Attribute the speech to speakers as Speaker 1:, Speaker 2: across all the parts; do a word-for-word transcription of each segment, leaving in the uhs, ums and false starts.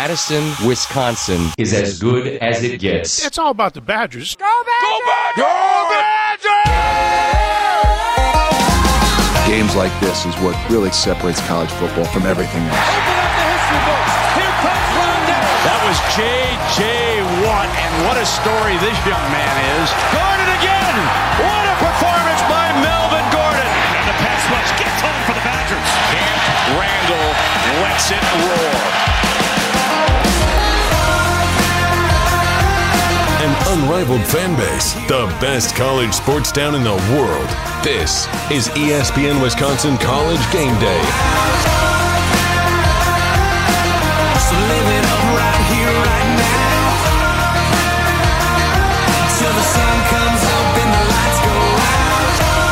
Speaker 1: Madison, Wisconsin is as good as it gets.
Speaker 2: It's all about the Badgers.
Speaker 3: Go Badgers! Go Badgers!
Speaker 4: Games like this is what really separates college football from everything else.
Speaker 3: Open up the history books. Here comes Rondale.
Speaker 5: That was J J. Watt, and what a story this young man is. Gordon again! What a performance by Melvin Gordon!
Speaker 6: And the pass rush gets home for the Badgers.
Speaker 5: Camp Randall lets it roar.
Speaker 7: An unrivaled fan base, the best college sports town in the world. This is E S P N Wisconsin College Game Day.
Speaker 8: So live it up right here, right now. Till the sun comes up and the lights go out.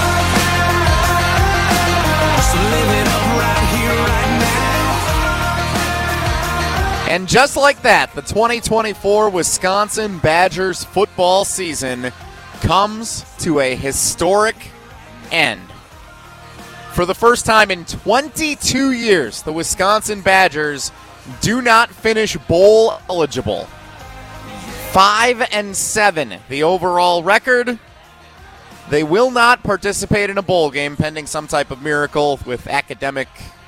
Speaker 8: So live it up right here, right now.
Speaker 9: And just like that, the twenty twenty-four Wisconsin Badgers football season comes to a historic end. For the first time in twenty-two years, the Wisconsin Badgers do not finish bowl eligible. Five and seven, the overall record. They will not participate in a bowl game pending some type of miracle with academic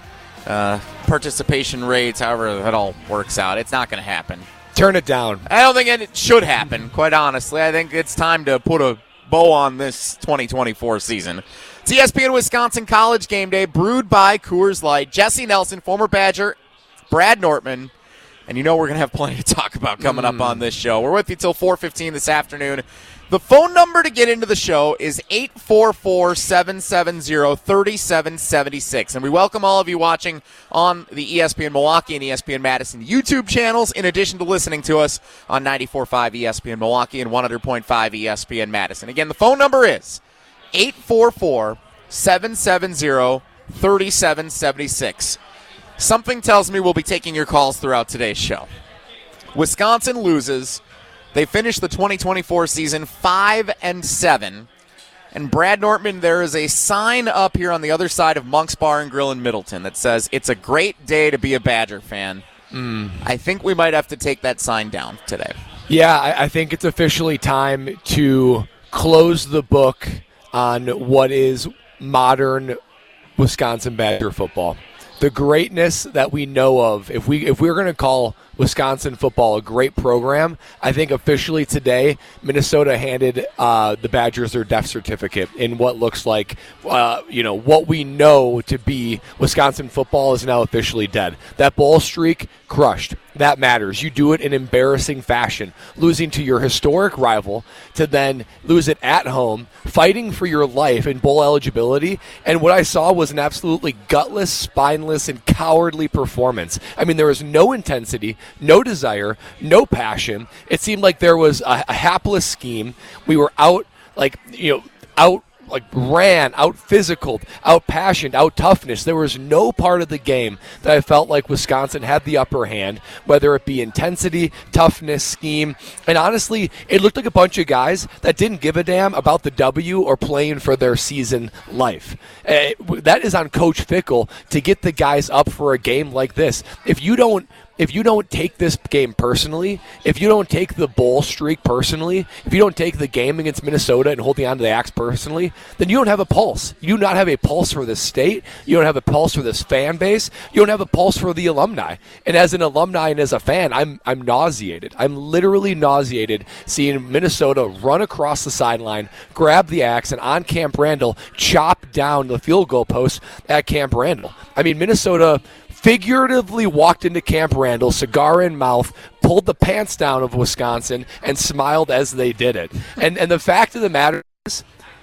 Speaker 9: uh, participation rates, however that all works out. It's not going to happen.
Speaker 10: Turn it down.
Speaker 9: I don't think it should happen, quite honestly. I think it's time to put a bow on this twenty twenty-four season. It's E S P N Wisconsin College Game Day, brewed by Coors Light. Jesse Nelson, former Badger, Brad Nortman, and you know we're going to have plenty to talk about coming mm. up on this show. We're with you till four fifteen this afternoon. The phone number to get into the show is eight four four, seven seven zero, three seven seven six. And we welcome all of you watching on the E S P N Milwaukee and E S P N Madison YouTube channels, in addition to listening to us on ninety-four point five E S P N Milwaukee and one hundred point five E S P N Madison. Again, the phone number is eight four four, seven seven zero, three seven seven six. Something tells me we'll be taking your calls throughout today's show. Wisconsin loses. They finished the twenty twenty-four season five and seven. And Brad Nortman, there is a sign up here on the other side of Monk's Bar and Grill in Middleton that says, "It's a great day to be a Badger fan." Mm. I think we might have to take that sign down today.
Speaker 10: Yeah, I, I think it's officially time to close the book on what is modern Wisconsin Badger football. The greatness that we know of, if we if we're going to call Wisconsin football a great program, I think officially today Minnesota handed uh, the Badgers their death certificate in what looks like, uh, you know, what we know to be Wisconsin football is now officially dead. That bowl streak, crushed. That matters. You do it in embarrassing fashion, losing to your historic rival to then lose it at home, fighting for your life in bowl eligibility. And what I saw was an absolutely gutless, spineless, and cowardly performance. I mean, there was no intensity, no desire, no passion. It seemed like there was a, a hapless scheme. We were out, like, you know, out. Like ran, out physical, out passionate, out toughness. There was no part of the game that I felt like Wisconsin had the upper hand, whether it be intensity, toughness, scheme. And honestly, it looked like a bunch of guys that didn't give a damn about the W or playing for their season life. Uh, that is on Coach Fickell to get the guys up for a game like this. If you don't If you don't take this game personally, if you don't take the bowl streak personally, if you don't take the game against Minnesota and holding on to the axe personally, then you don't have a pulse. You do not have a pulse for this state. You don't have a pulse for this fan base. You don't have a pulse for the alumni. And as an alumni and as a fan, I'm I'm nauseated. I'm literally nauseated seeing Minnesota run across the sideline, grab the axe, and on Camp Randall, chop down the field goal post at Camp Randall. I mean, Minnesota figuratively walked into Camp Randall, cigar in mouth, pulled the pants down of Wisconsin, and smiled as they did it. And and the fact of the matter is,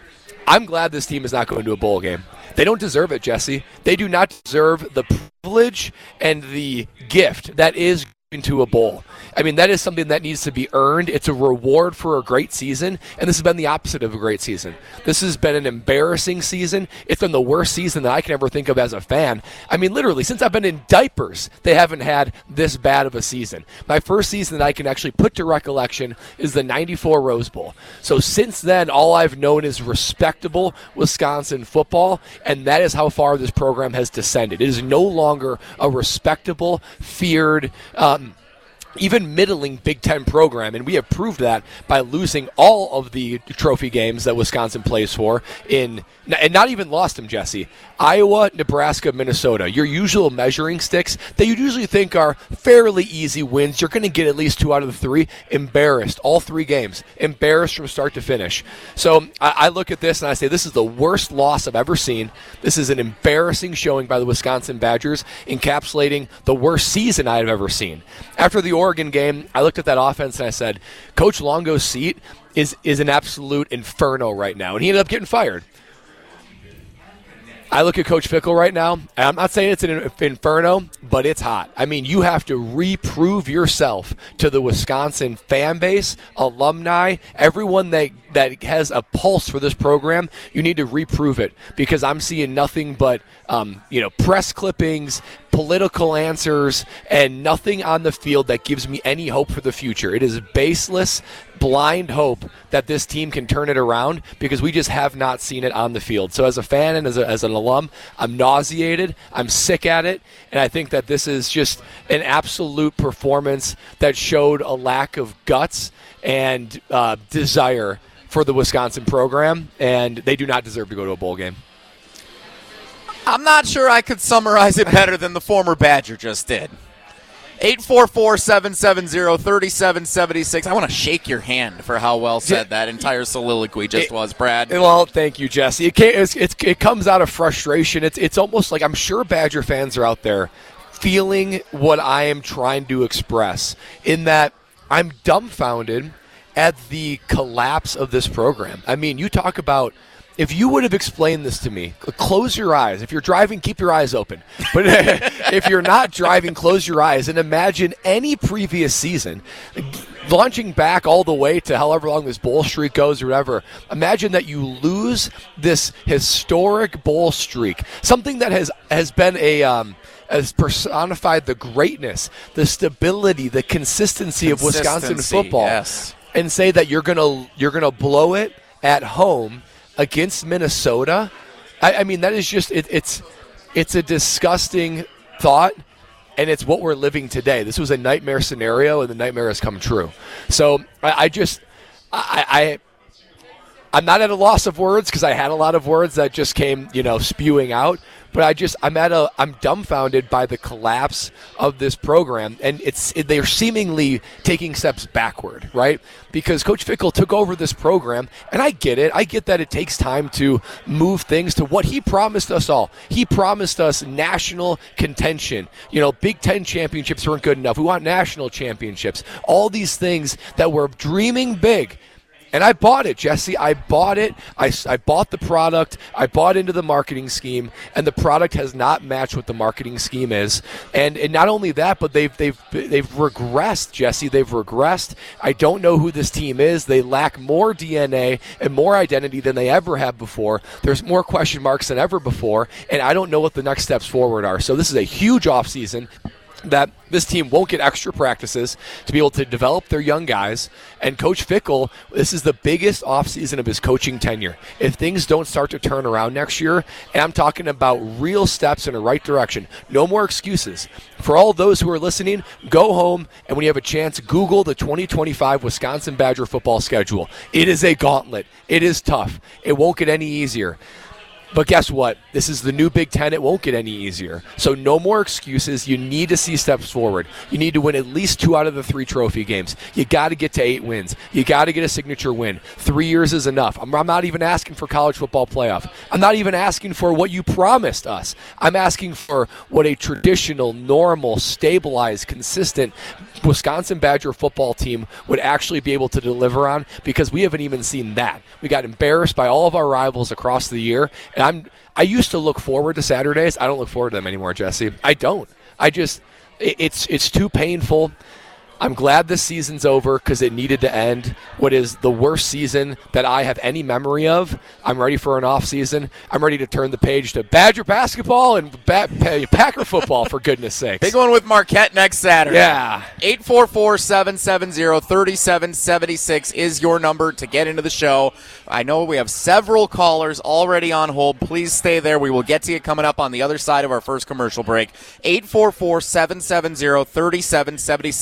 Speaker 10: I'm glad this team is not going to a bowl game. They don't deserve it, Jesse. They do not deserve the privilege and the gift that is into a bowl. I mean, that is something that needs to be earned. It's a reward for a great season, and this has been the opposite of a great season. This has been an embarrassing season. It's been the worst season that I can ever think of as a fan. I mean, literally, since I've been in diapers, they haven't had this bad of a season. My first season that I can actually put to recollection is the ninety-four Rose Bowl. So since then, all I've known is respectable Wisconsin football, and that is how far this program has descended. It is no longer a respectable, feared, um, even middling Big Ten program, and we have proved that by losing all of the trophy games that Wisconsin plays for in, and not even lost them, Jesse. Iowa, Nebraska, Minnesota, your usual measuring sticks that you usually think are fairly easy wins. You're going to get at least two out of the three. Embarrassed, all three games. Embarrassed from start to finish. So I, I look at this and I say, this is the worst loss I've ever seen. This is an embarrassing showing by the Wisconsin Badgers, encapsulating the worst season I've ever seen. After the Oregon game, I looked at that offense and I said, Coach Longo's seat is, is an absolute inferno right now. And he ended up getting fired. I look at Coach Fickell right now, and I'm not saying it's an inferno, but it's hot. I mean, you have to reprove yourself to the Wisconsin fan base, alumni, everyone that, that has a pulse for this program. You need to reprove it, because I'm seeing nothing but um, you know, press clippings, political answers, and nothing on the field that gives me any hope for the future. It is baseless, blind hope that this team can turn it around, because we just have not seen it on the field. So as a fan and as, a, as an alum, I'm nauseated, I'm sick at it, and I think that this is just an absolute performance that showed a lack of guts and uh, desire for the Wisconsin program, and they do not deserve to go to a bowl game.
Speaker 9: I'm not sure I could summarize it better than the former Badger just did. eight four four, seven seven zero, three seven seven six. I want to shake your hand for how well said that entire soliloquy just
Speaker 10: it,
Speaker 9: was, Brad.
Speaker 10: Well, thank you, Jesse. It, can't, it's, it's, it comes out of frustration. It's, it's almost like I'm sure Badger fans are out there feeling what I am trying to express, in that I'm dumbfounded at the collapse of this program. I mean, you talk about, if you would have explained this to me, close your eyes. If you're driving, keep your eyes open. But if you're not driving, close your eyes and imagine any previous season, launching back all the way to however long this bowl streak goes or whatever. Imagine that you lose this historic bowl streak, something that has, has been a um, has personified the greatness, the stability, the consistency, consistency of Wisconsin football,
Speaker 9: yes.
Speaker 10: And say that you're gonna you're gonna blow it at home against Minnesota. I, I mean, that is just it, it's it's a disgusting thought, and it's what we're living today. This was a nightmare scenario, and the nightmare has come true. So I, I just I, I I'm not at a loss of words, because I had a lot of words that just came, you know, spewing out. But I just I'm at a I'm dumbfounded by the collapse of this program, and it's it, they're seemingly taking steps backward, right? Because Coach Fickell took over this program, and I get it. I get that it takes time to move things to what he promised us all. He promised us national contention. You know, Big Ten championships weren't good enough. We want national championships. All these things that we're dreaming big. And I bought it, Jesse. I bought it. I, I bought the product. I bought into the marketing scheme, and the product has not matched what the marketing scheme is. And and not only that, but they've they've they've regressed, Jesse. They've regressed. I don't know who this team is. They lack more D N A and more identity than they ever have before. There's more question marks than ever before, and I don't know what the next steps forward are. So this is a huge offseason that this team won't get extra practices to be able to develop their young guys. And Coach Fickell, this is the biggest offseason of his coaching tenure. If things don't start to turn around next year, and I'm talking about real steps in the right direction, no more excuses. For all those who are listening, go home, and when you have a chance, Google the twenty twenty-five Wisconsin Badger football schedule. It is a gauntlet. It is tough. It won't get any easier. But guess what? This is the new Big Ten. It won't get any easier. So no more excuses. You need to see steps forward. You need to win at least two out of the three trophy games. You got to get to eight wins. You got to get a signature win. Three years is enough. I'm, I'm not even asking for college football playoff. I'm not even asking for what you promised us. I'm asking for what a traditional, normal, stabilized, consistent Wisconsin Badger football team would actually be able to deliver on, because we haven't even seen that. We got embarrassed by all of our rivals across the year, and I'm I used to look forward to Saturdays. I don't look forward to them anymore, Jesse. I don't. I just it, it's it's too painful. I'm glad this season's over, because it needed to end. What is the worst season that I have any memory of. I'm ready for an off season. I'm ready to turn the page to Badger basketball and ba- Packer football, for goodness sakes.
Speaker 9: Big one with Marquette next Saturday.
Speaker 10: Yeah.
Speaker 9: eight four four, seven seven zero, three seven seven six is your number to get into the show. I know we have several callers already on hold. Please stay there. We will get to you coming up on the other side of our first commercial break. eight four four, seven seven zero, three seven seven six. That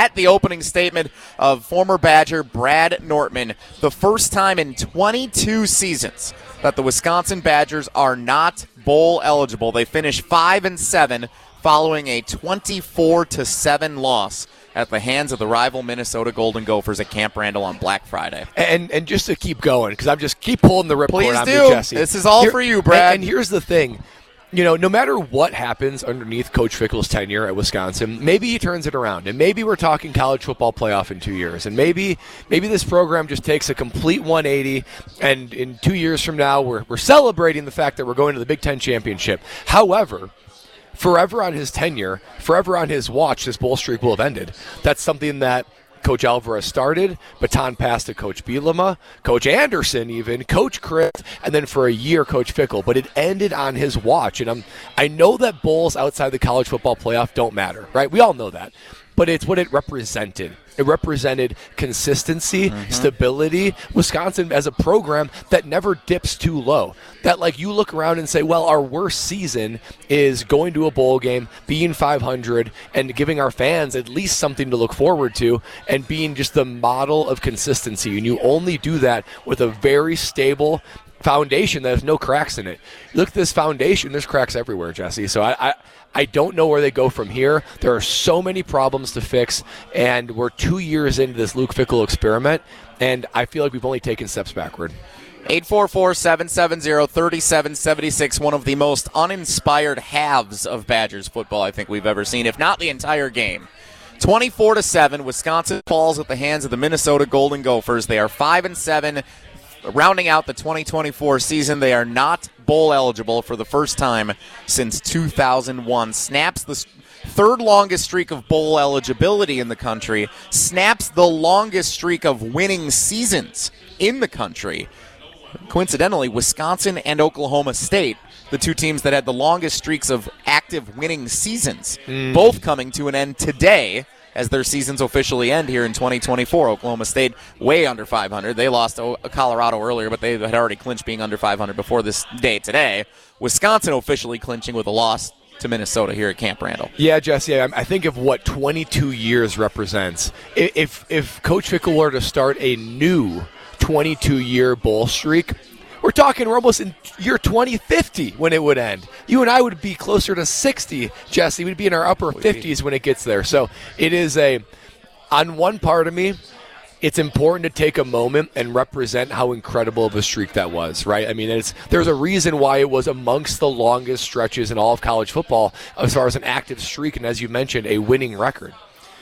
Speaker 9: that the opening statement of former Badger Brad Nortman. The first time in twenty-two seasons that the Wisconsin Badgers are not bowl eligible. They finish five and seven following a twenty-four to seven loss at the hands of the rival Minnesota Golden Gophers at Camp Randall on Black Friday.
Speaker 10: And and just to keep going, because I'm just keep pulling the ripcord
Speaker 9: Please
Speaker 10: on
Speaker 9: do.
Speaker 10: me, Jesse.
Speaker 9: This is all
Speaker 10: Here-
Speaker 9: for you, Brad.
Speaker 10: And, and here's the thing. You know, no matter what happens underneath Coach Fickell's tenure at Wisconsin, maybe he turns it around, and maybe we're talking college football playoff in two years, and maybe maybe this program just takes a complete one eighty, and in two years from now, we're we're celebrating the fact that we're going to the Big Ten championship. However, forever on his tenure, forever on his watch, this bowl streak will have ended. That's something that Coach Alvarez started, baton passed to Coach Bielema, Coach Anderson even, Coach Chris, and then for a year, Coach Fickell. But it ended on his watch. And I'm, I know that bowls outside the college football playoff don't matter, right? We all know that. But it's what it represented. It represented consistency, mm-hmm. stability. Wisconsin as a program that never dips too low. That, like, you look around and say, well, our worst season is going to a bowl game, being five hundred, and giving our fans at least something to look forward to, and being just the model of consistency. And you only do that with a very stable foundation that has no cracks in it. Look at this foundation. There's cracks everywhere, Jesse. So I, I I don't know where they go from here. There are so many problems to fix, and we're two years into this Luke Fickell experiment, and I feel like we've only taken steps backward.
Speaker 9: eight four four, seven seven zero, three seven seven six, one of the most uninspired halves of Badgers football I think we've ever seen, if not the entire game. twenty-four to seven, Wisconsin falls at the hands of the Minnesota Golden Gophers. They are five and seven. Rounding out the twenty twenty-four season, they are not bowl eligible for the first time since two thousand one. Snaps the third longest streak of bowl eligibility in the country. Snaps the longest streak of winning seasons in the country. Coincidentally, Wisconsin and Oklahoma State, the two teams that had the longest streaks of active winning seasons, mm. both coming to an end today as their seasons officially end here in twenty twenty-four. Oklahoma State way under five hundred. They lost to Colorado earlier, but they had already clinched being under five hundred before this day today. Wisconsin officially clinching with a loss to Minnesota here at Camp Randall.
Speaker 10: Yeah, Jesse, I think of what twenty-two years represents. If if Coach Fickell were to start a new twenty-two-year bowl streak, we're talking we're almost in year twenty fifty when it would end. You and I would be closer to sixty, Jesse. We'd be in our upper fifties when it gets there. So it is a, on one part of me, it's important to take a moment and represent how incredible of a streak that was, right? I mean, it's there's a reason why it was amongst the longest stretches in all of college football as far as an active streak, and as you mentioned, a winning record.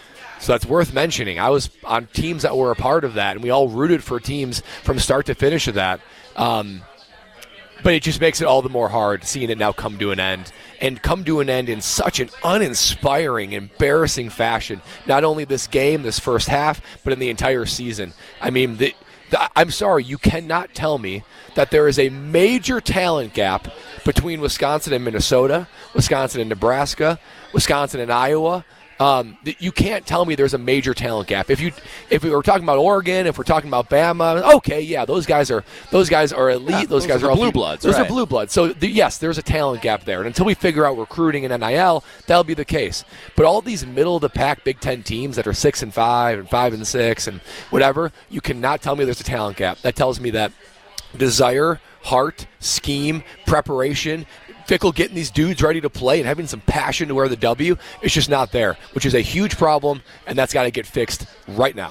Speaker 10: So that's worth mentioning. I was on teams that were a part of that, and we all rooted for teams from start to finish of that. Um, but it just makes it all the more hard seeing it now come to an end, and come to an end in such an uninspiring, embarrassing fashion. Not only this game, this first half, but in the entire season. I mean, the, the, I'm sorry, you cannot tell me that there is a major talent gap between Wisconsin and Minnesota, Wisconsin and Nebraska, Wisconsin and Iowa. Um, you can't tell me there's a major talent gap. If you, if we were talking about Oregon, if we're talking about Bama, okay, yeah, those guys are those guys are elite.
Speaker 9: Yeah,
Speaker 10: those,
Speaker 9: those
Speaker 10: guys
Speaker 9: are
Speaker 10: are
Speaker 9: blue
Speaker 10: all,
Speaker 9: bloods.
Speaker 10: Those
Speaker 9: right.
Speaker 10: are blue bloods. So the, yes, there's a talent gap there, and until we figure out recruiting and N I L, that'll be the case. But all these middle of the pack Big Ten teams that are six and five and five and six and whatever, you cannot tell me there's a talent gap. That tells me that desire, heart, scheme, preparation, Fickell getting these dudes ready to play and having some passion to wear the W, it's just not there, which is a huge problem, and that's got to get fixed right now.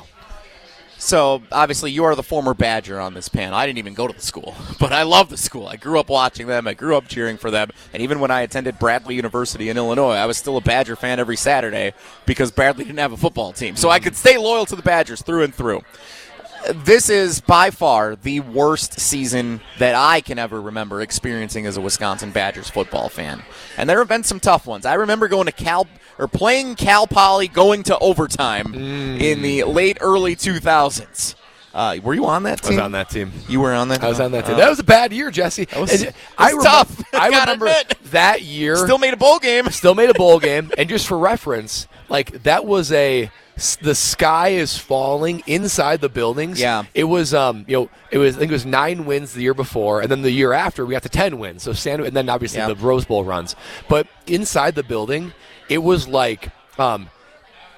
Speaker 9: So, obviously, you are the former Badger on this panel. I didn't even go to the school, but I love the school. I grew up watching them. I grew up cheering for them. And even when I attended Bradley University in Illinois, I was still a Badger fan every Saturday because Bradley didn't have a football team. So I could stay loyal to the Badgers through and through. This is by far the worst season that I can ever remember experiencing as a Wisconsin Badgers football fan. And there have been some tough ones. I remember going to Cal or playing Cal Poly going to overtime mm. in the late early two thousands. Uh, were you on that team?
Speaker 10: I was on that team.
Speaker 9: You were on that?
Speaker 10: I was on that team. Uh, that was a bad year, Jesse.
Speaker 9: That was,
Speaker 10: it, I
Speaker 9: was
Speaker 10: rem-
Speaker 9: tough.
Speaker 10: I
Speaker 9: Gotta
Speaker 10: remember
Speaker 9: admit.
Speaker 10: that year.
Speaker 9: Still made a bowl game.
Speaker 10: Still made a bowl game. And just for reference, like that was a the sky is falling inside the buildings.
Speaker 9: Yeah.
Speaker 10: It was um you know it was I think it was nine wins the year before, and then the year after we got to ten wins. So San, and then obviously
Speaker 9: yeah.
Speaker 10: the Rose Bowl runs. But inside the building, it was like um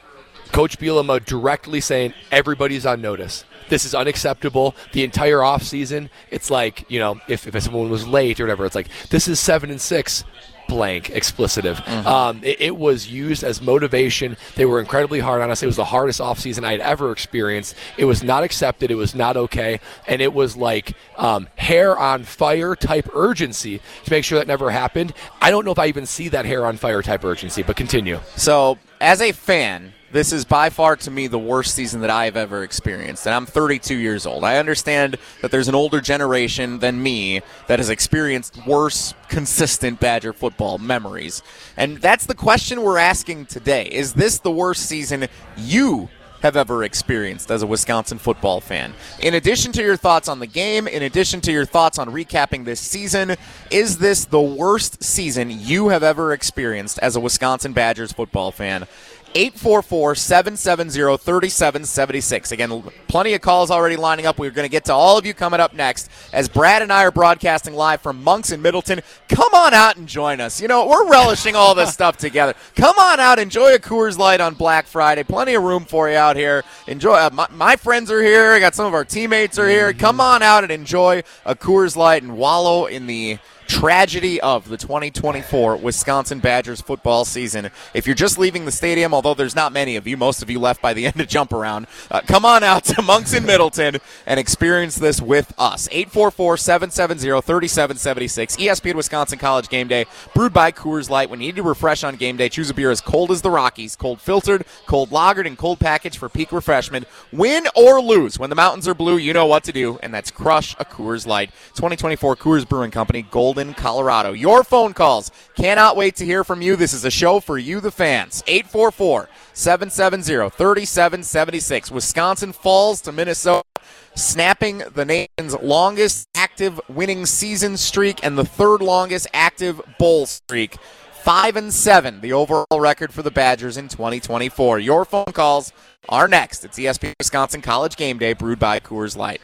Speaker 10: Coach Bielema directly saying everybody's on notice. This is unacceptable. The entire offseason, it's like, you know, if, if someone was late or whatever, it's like, this is seven and six. Blank explicitive. Mm-hmm. Um, it, it was used as motivation. They were incredibly hard on us. It was the hardest offseason I had ever experienced. It was not accepted. It was not okay. And it was like um, hair on fire type urgency to make sure that never happened. I don't know if I even see that hair on fire type urgency, but continue.
Speaker 9: So, as a fan, this is by far, to me, the worst season that I have ever experienced, and I'm thirty-two years old. I understand that there's an older generation than me that has experienced worse, consistent Badger football memories. And that's the question we're asking today. Is this the worst season you have ever experienced as a Wisconsin football fan? In addition to your thoughts on the game, in addition to your thoughts on recapping this season, is this the worst season you have ever experienced as a Wisconsin Badgers football fan? eight four four, seven seven zero, three seven seven six. Again, plenty of calls already lining up. We're going to get to all of you coming up next as Brad and I are broadcasting live from Monks in Middleton. Come on out and join us. You know, we're relishing all this stuff together. Come on out, enjoy a Coors Light on Black Friday. Plenty of room for you out here. Enjoy. Uh, my, my friends are here. I got some of our teammates are here. Come on out and enjoy a Coors Light and wallow in the tragedy of the twenty twenty-four Wisconsin Badgers football season. If you're just leaving the stadium, although there's not many of you, most of you left by the end of Jump Around, uh, come on out to Monks in Middleton and experience this with us. eight four four, seven seven zero, three seven seven six. E S P N Wisconsin College Game Day, brewed by Coors Light. When you need to refresh on game day, choose a beer as cold as the Rockies, cold filtered, cold lagered, and cold packaged for peak refreshment. Win or lose, when the mountains are blue, you know what to do, and that's crush a Coors Light. twenty twenty-four Coors Brewing Company, Golden, Colorado. Your phone calls. Cannot wait to hear from you. This is a show for you, the fans. eight four four, seven seven zero, three seven seven six. Wisconsin falls to Minnesota, snapping the nation's longest active winning season streak and the third longest active bowl streak. Five and seven, the overall record for the Badgers in twenty twenty-four. Your phone calls are next. It's E S P N Wisconsin College Game Day, brewed by Coors Light.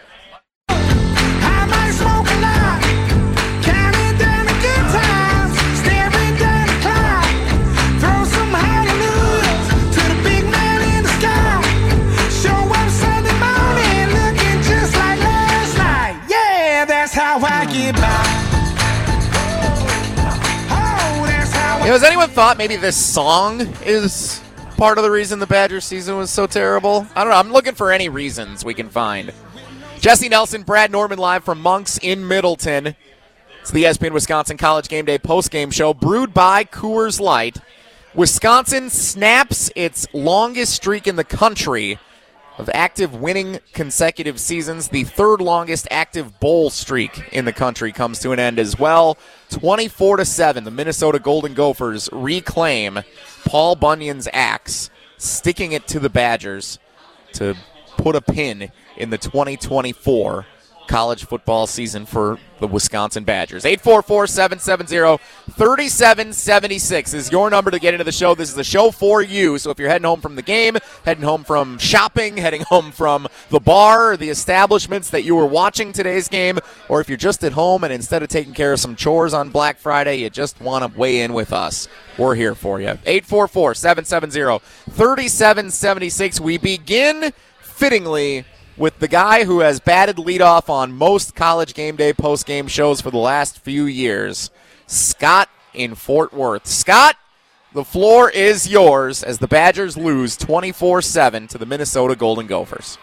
Speaker 8: I might smoke a lot, counting down the good times, staring down the clock, throw some hallelujahs to the big man in the sky, show up Sunday morning looking just like last night. Yeah, that's how I get by. Oh, that's how I
Speaker 9: You know, has anyone thought maybe this song is part of the reason the Badgers season was so terrible? I don't know. I'm looking for any reasons we can find. Jesse Nelson, Brad Norman live from Monks in Middleton. It's the E S P N Wisconsin College Game Day postgame show brewed by Coors Light. Wisconsin snaps its longest streak in the country of active winning consecutive seasons. The third longest active bowl streak in the country comes to an end as well. twenty-four to seven, the Minnesota Golden Gophers reclaim Paul Bunyan's axe, sticking it to the Badgers to put a pin in the twenty twenty-four college football season for the Wisconsin Badgers. eight four four, seven seven zero, three seven seven six is your number to get into the show. This is the show for you. So if you're heading home from the game, heading home from shopping, heading home from the bar, or the establishments that you were watching today's game, or if you're just at home and instead of taking care of some chores on Black Friday, you just want to weigh in with us, we're here for you. eight four four, seven seven zero, three seven seven six. We begin fittingly with the guy who has batted leadoff on most College Game Day post-game shows for the last few years, Scott in Fort Worth. Scott, the floor is yours as the Badgers lose twenty-four seven to the Minnesota Golden Gophers.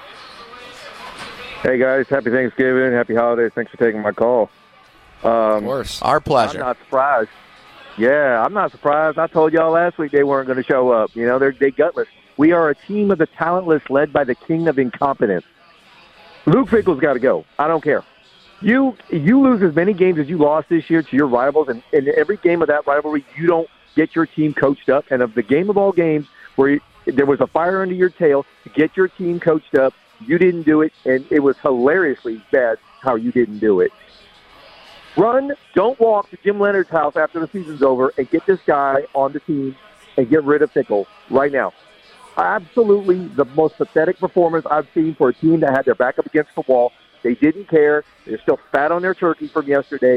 Speaker 2: Hey, guys. Happy Thanksgiving. Happy holidays. Thanks for taking my call. Um,
Speaker 9: of course. Our pleasure.
Speaker 2: I'm not surprised. Yeah, I'm not surprised. I told y'all last week they weren't going to show up. You know, they're they gutless. We are a team of the talentless led by the king of incompetence. Luke Fickell's got to go. I don't care. You you lose as many games as you lost this year to your rivals, and in every game of that rivalry, you don't get your team coached up. And of the game of all games where there was a fire under your tail to get your team coached up, you didn't do it, and it was hilariously bad how you didn't do it. Run, don't walk to Jim Leonard's house after the season's over and get this guy on the team and get rid of Fickell right now. Absolutely the most pathetic performance I've seen for a team that had their back up against the wall. They didn't care. They're still fat on their turkey from yesterday.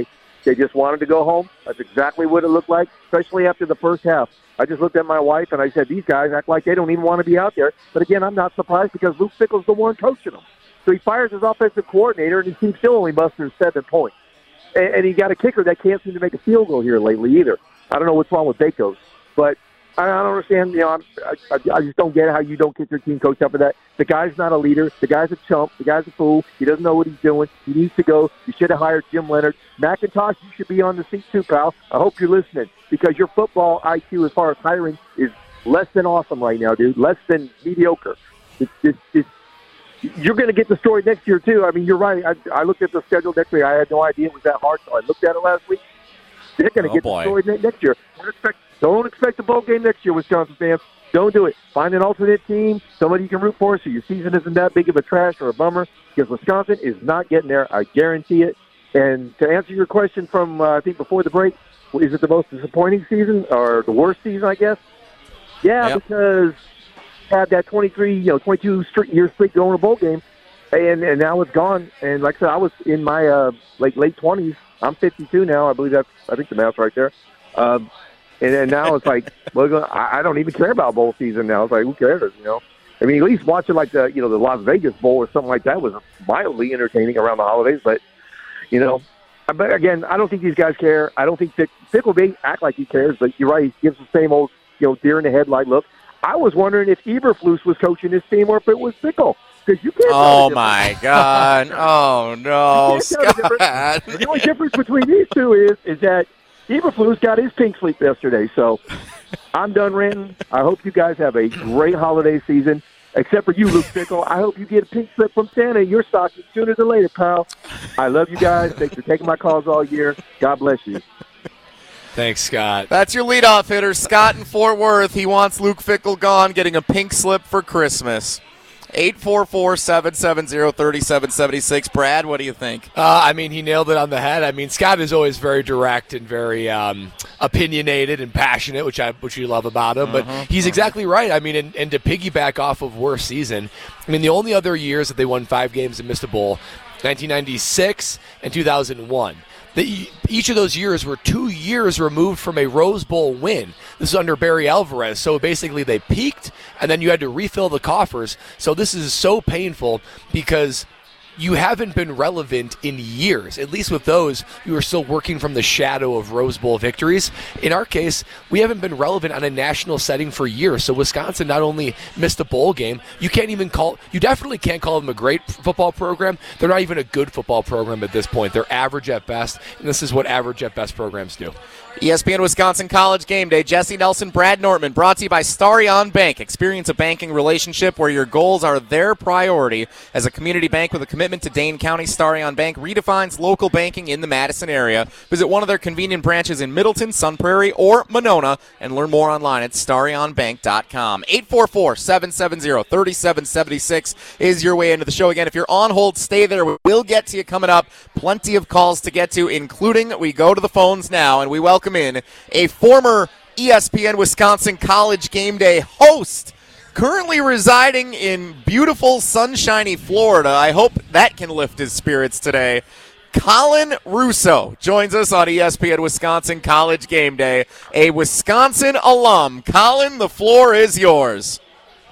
Speaker 2: They just wanted to go home. That's exactly what it looked like, especially after the first half. I just looked at my wife and I said, these guys act like they don't even want to be out there. But again, I'm not surprised because Luke Fickell's the one coaching them. So he fires his offensive coordinator and his team still only musters seven points. And, and he got a kicker that can't seem to make a field goal here lately either. I don't know what's wrong with Bakos. But I don't understand, you know, I'm, I, I just don't get how you don't get your team coached up for that. The guy's not a leader. The guy's a chump. The guy's a fool. He doesn't know what he's doing. He needs to go. You should have hired Jim Leonard. McIntosh, you should be on the seat too, pal. I hope you're listening because your football I Q as far as hiring is less than awesome right now, dude. Less than mediocre. It's, it's, it's, you're going to get destroyed next year, too. I mean, you're right. I, I looked at the schedule next week. I had no idea it was that hard, so I looked at it last week. They're going to
Speaker 9: oh,
Speaker 2: get
Speaker 9: boy.
Speaker 2: destroyed ne- next year. Don't expect, don't expect a bowl game next year, Wisconsin fans. Don't do it. Find an alternate team, somebody you can root for, so your season isn't that big of a trash or a bummer, because Wisconsin is not getting there. I guarantee it. And to answer your question from, uh, I think, before the break, is it the most disappointing season or the worst season, I guess? Yeah,
Speaker 9: yep.
Speaker 2: because had that twenty-three, you know, twenty-two street, year streak going to a bowl game, and and now it's gone. And like I said, I was in my uh, like late twenties. I'm fifty-two now. I believe that's, I think the math's right there. Um, and then now it's like, well, I, I don't even care about bowl season now. It's like, who cares, you know? I mean, at least watching like the, you know, the Las Vegas Bowl or something like that was mildly entertaining around the holidays. But, you know, but again, I don't think these guys care. I don't think Fick, Fickell may act like he cares, but you're right. He gives the same old, you know, deer in the headlight look. I was wondering if Eberflus was coaching this team or if it was Fickell. Because you can't.
Speaker 9: Oh my God! Oh no, Scott!
Speaker 2: The, the only difference between these two is is that Eberflus got his pink slip yesterday. So I'm done ranting. I hope you guys have a great holiday season. Except for you, Luke Fickell. I hope you get a pink slip from Santa in your stocking sooner than later, pal. I love you guys. Thanks for taking my calls all year. God bless you.
Speaker 10: Thanks, Scott.
Speaker 9: That's your leadoff hitter, Scott in Fort Worth. He wants Luke Fickell gone, getting a pink slip for Christmas. eight four four, seven seven zero, three seven seven six. Brad, what do you think?
Speaker 10: Uh, I mean, he nailed it on the head. I mean, Scott is always very direct and very um, opinionated and passionate, which I which we love about him. But
Speaker 9: uh-huh,
Speaker 10: he's
Speaker 9: uh-huh.
Speaker 10: exactly right. I mean, and, and to piggyback off of worst season, I mean, the only other years that they won five games and missed a bowl, nineteen ninety-six and two thousand one. The, each of those years were two years removed from a Rose Bowl win. This is under Barry Alvarez. So basically they peaked, and then you had to refill the coffers. So this is so painful because you haven't been relevant in years. At least with those, you are still working from the shadow of Rose Bowl victories. In our case, we haven't been relevant on a national setting for years. So Wisconsin not only missed a bowl game, you can't even call, you definitely can't call them a great football program. They're not even a good football program at this point. They're average at best, and this is what average at best programs do.
Speaker 9: E S P N Wisconsin College Game Day. Jesse Nelson, Brad Nortman, brought to you by Starion Bank. Experience a banking relationship where your goals are their priority. As a community bank with a commitment to Dane County, Starion Bank redefines local banking in the Madison area. Visit one of their convenient branches in Middleton, Sun Prairie, or Monona, and learn more online at starion bank dot com. eight four four, seven seven zero, three seven seven six is your way into the show. Again, if you're on hold, stay there. We'll get to you coming up. Plenty of calls to get to, including we go to the phones now, and we welcome in a former E S P N Wisconsin College Game Day host, currently residing in beautiful, sunshiny Florida. I hope that can lift his spirits today. Colin Russo joins us on E S P N Wisconsin College Game Day, a Wisconsin alum. Colin, the floor is yours.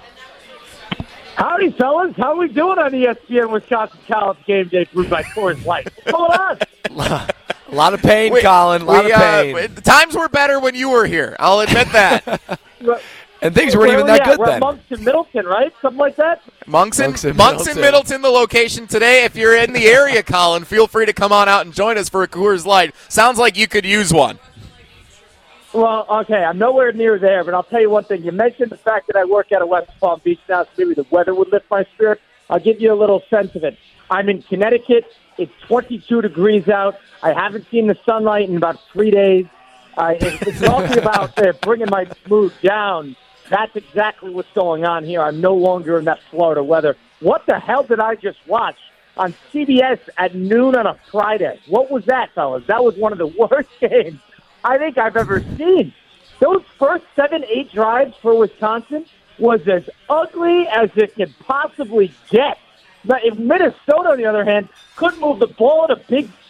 Speaker 11: Howdy, fellas. How are we doing on E S P N Wisconsin College Game Day, brewed by Coors Light? What's going on?
Speaker 10: A lot of pain,
Speaker 9: we,
Speaker 10: Colin. A lot
Speaker 9: we,
Speaker 10: of pain.
Speaker 9: Uh, times were better when you were here. I'll admit that.
Speaker 10: And things weren't even that good
Speaker 11: we're
Speaker 10: then.
Speaker 11: We're Monks in Middleton, right? Something like that?
Speaker 9: Monks in,
Speaker 10: Monks in
Speaker 9: Monks in
Speaker 10: Middleton.
Speaker 9: Middleton, the location today. If you're in the area, Colin, feel free to come on out and join us for a Coors Light. Sounds like you could use one.
Speaker 11: Well, okay, I'm nowhere near there, but I'll tell you one thing. You mentioned the fact that I work out of West Palm Beach now, so maybe the weather would lift my spirit. I'll give you a little sense of it. I'm in Connecticut. It's twenty-two degrees out. I haven't seen the sunlight in about three days. Uh, if it's talking about uh, bringing my mood down, that's exactly what's going on here. I'm no longer in that Florida weather. What the hell did I just watch on C B S at noon on a Friday? What was that, fellas? That was one of the worst games I think I've ever seen. Those first seven, eight drives for Wisconsin was as ugly as it could possibly get. But if Minnesota, on the other hand, couldn't move the ball at a big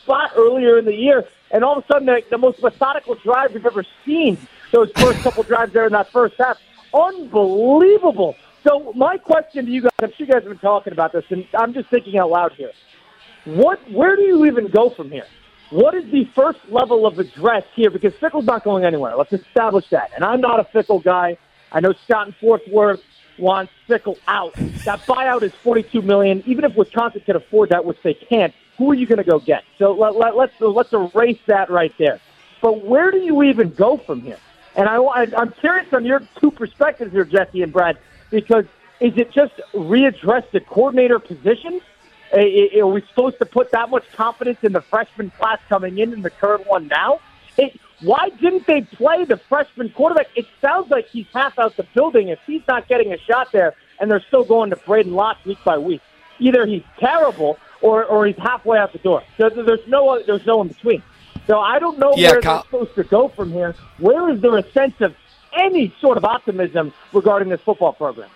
Speaker 11: spot earlier in the year, and all of a sudden the, the most methodical drive we've ever seen, those first couple drives there in that first half. Unbelievable. So my question to you guys, I'm sure you guys have been talking about this, and I'm just thinking out loud here. What? Where do you even go from here? What is the first level of address here? Because Fickell's not going anywhere. Let's establish that. And I'm not a Fickell guy. I know Scott in Fort Worth wants Fickell out. That buyout is forty-two million dollars. Even if Wisconsin can afford that, which they can't, who are you going to go get? So let, let, let's let's erase that right there. But where do you even go from here? And I, I'm curious on your two perspectives here, Jesse and Brad, because is it just readdress the coordinator position? Are we supposed to put that much confidence in the freshman class coming in and the current one now? It, why didn't they play the freshman quarterback? It sounds like he's half out the building if he's not getting a shot there, and they're still going to Braden Lott week by week. Either he's terrible or, or he's halfway out the door. So there's no there's no in between. So I don't know
Speaker 10: yeah,
Speaker 11: where
Speaker 10: Kyle-
Speaker 11: they're supposed to go from here. Where is there a sense of any sort of optimism regarding this football program?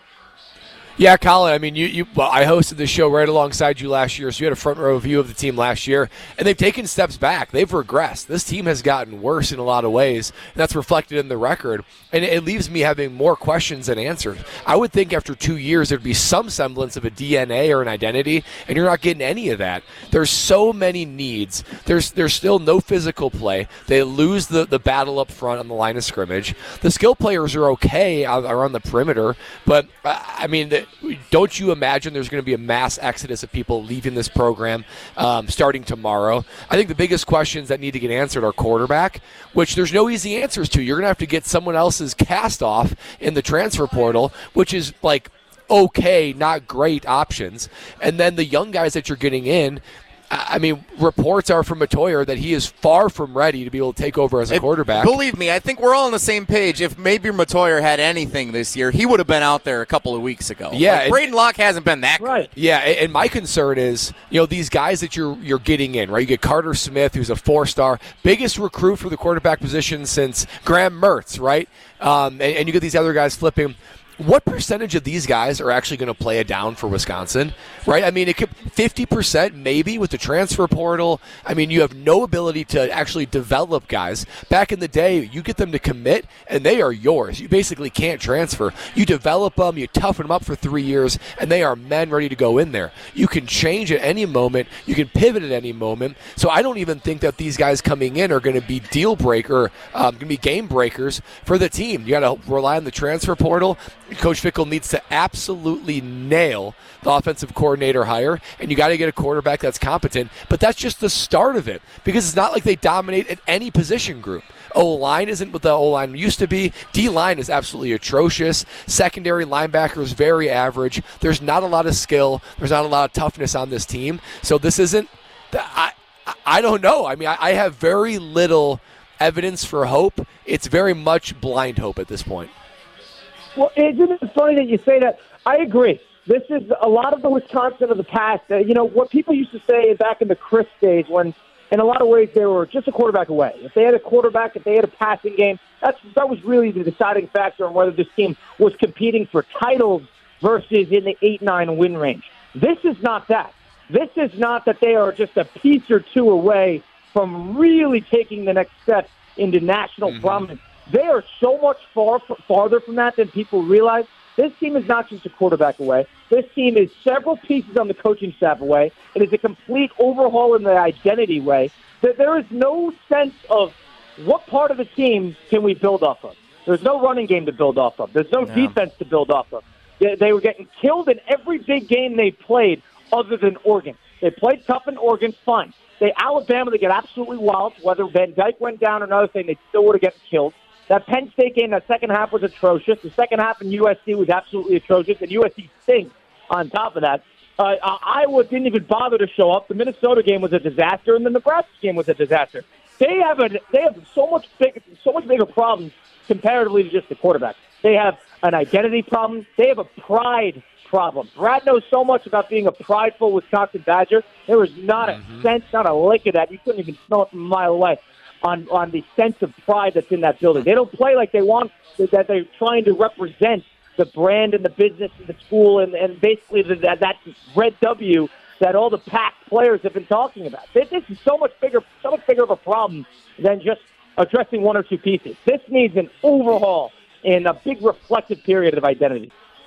Speaker 10: Yeah, Colin, I mean, you, you. Well, I hosted the show right alongside you last year, so you had a front row view of the team last year, and they've taken steps back. They've regressed. This team has gotten worse in a lot of ways, and that's reflected in the record, and it leaves me having more questions than answers. I would think after two years there'd be some semblance of a D N A or an identity, and you're not getting any of that. There's so many needs. There's there's still no physical play. They lose the, the battle up front on the line of scrimmage. The skill players are okay around the perimeter, but, uh, I mean, the, don't you imagine there's going to be a mass exodus of people leaving this program um, starting tomorrow? I think the biggest questions that need to get answered are quarterback, which there's no easy answers to. You're going to have to get someone else's cast off in the transfer portal, which is like okay, not great options. And then the young guys that you're getting in, I mean, reports are from Matoyer that he is far from ready to be able to take over as a quarterback.
Speaker 9: Believe me, I think we're all on the same page. If maybe Matoyer had anything this year, he would have been out there a couple of weeks ago.
Speaker 10: Yeah,
Speaker 9: like, Braden Locke hasn't been that
Speaker 11: right.
Speaker 9: good.
Speaker 10: Yeah, and my concern is, you know, these guys that you're you're getting in, right? You get Carter Smith, who's a four-star, biggest recruit for the quarterback position since Graham Mertz, right? Um, and, and you get these other guys flipping. What percentage of these guys are actually going to play it down for Wisconsin, right? I mean, it could fifty percent maybe with the transfer portal. I mean, you have no ability to actually develop guys. Back in the day, you get them to commit, and they are yours. You basically can't transfer. You develop them, you toughen them up for three years, and they are men ready to go in there. You can change at any moment. You can pivot at any moment. So I don't even think that these guys coming in are going to be deal breaker, um, going to be game breakers for the team. You got to rely on the transfer portal. Coach Fickell needs to absolutely nail the offensive coordinator hire, and you got to get a quarterback that's competent. But that's just the start of it, because it's not like they dominate at any position group. O-line isn't what the O-line used to be. D-line is absolutely atrocious. Secondary linebacker is very average. There's not a lot of skill. There's not a lot of toughness on this team. So this isn't – I I don't know. I mean, I, I have very little evidence for hope. It's very much blind hope at this point.
Speaker 11: Well, isn't it funny that you say that? I agree. This is a lot of the Wisconsin of the past. Uh, you know, what people used to say back in the Chris days when, in a lot of ways, they were just a quarterback away. If they had a quarterback, if they had a passing game, that's that was really the deciding factor on whether this team was competing for titles versus in the eight nine win range. This is not that. This is not that they are just a piece or two away from really taking the next step into national mm-hmm. prominence. They are so much far farther from that than people realize. This team is not just a quarterback away. This team is several pieces on the coaching staff away. It is a complete overhaul in the identity way. There is no sense of what part of the team can we build off of. There's no running game to build off of. There's no yeah. defense to build off of. They, they were getting killed in every big game they played other than Oregon. They played tough in Oregon, fine. They Alabama, they get absolutely wild. Whether Van Dyke went down or another thing, they still would have gotten killed. That Penn State game, that second half was atrocious. The second half in U S C was absolutely atrocious, and U S C stinks on top of that. Uh, Iowa didn't even bother to show up. The Minnesota game was a disaster, and the Nebraska game was a disaster. They have a they have so much big, so much bigger problems comparatively to just the quarterback. They have an identity problem. They have a pride problem. Brad knows so much about being a prideful Wisconsin Badger. There was not mm-hmm. a sense, not a lick of that. You couldn't even smell it from a mile away. On, on the sense of pride that's in that building. They don't play like they want, that they're trying to represent the brand and the business and the school and, and basically the, that, that red W that all the Pac players have been talking about. This, this is so much bigger, so much bigger of a problem than just addressing one or two pieces. This needs an overhaul in a big reflective period of identity.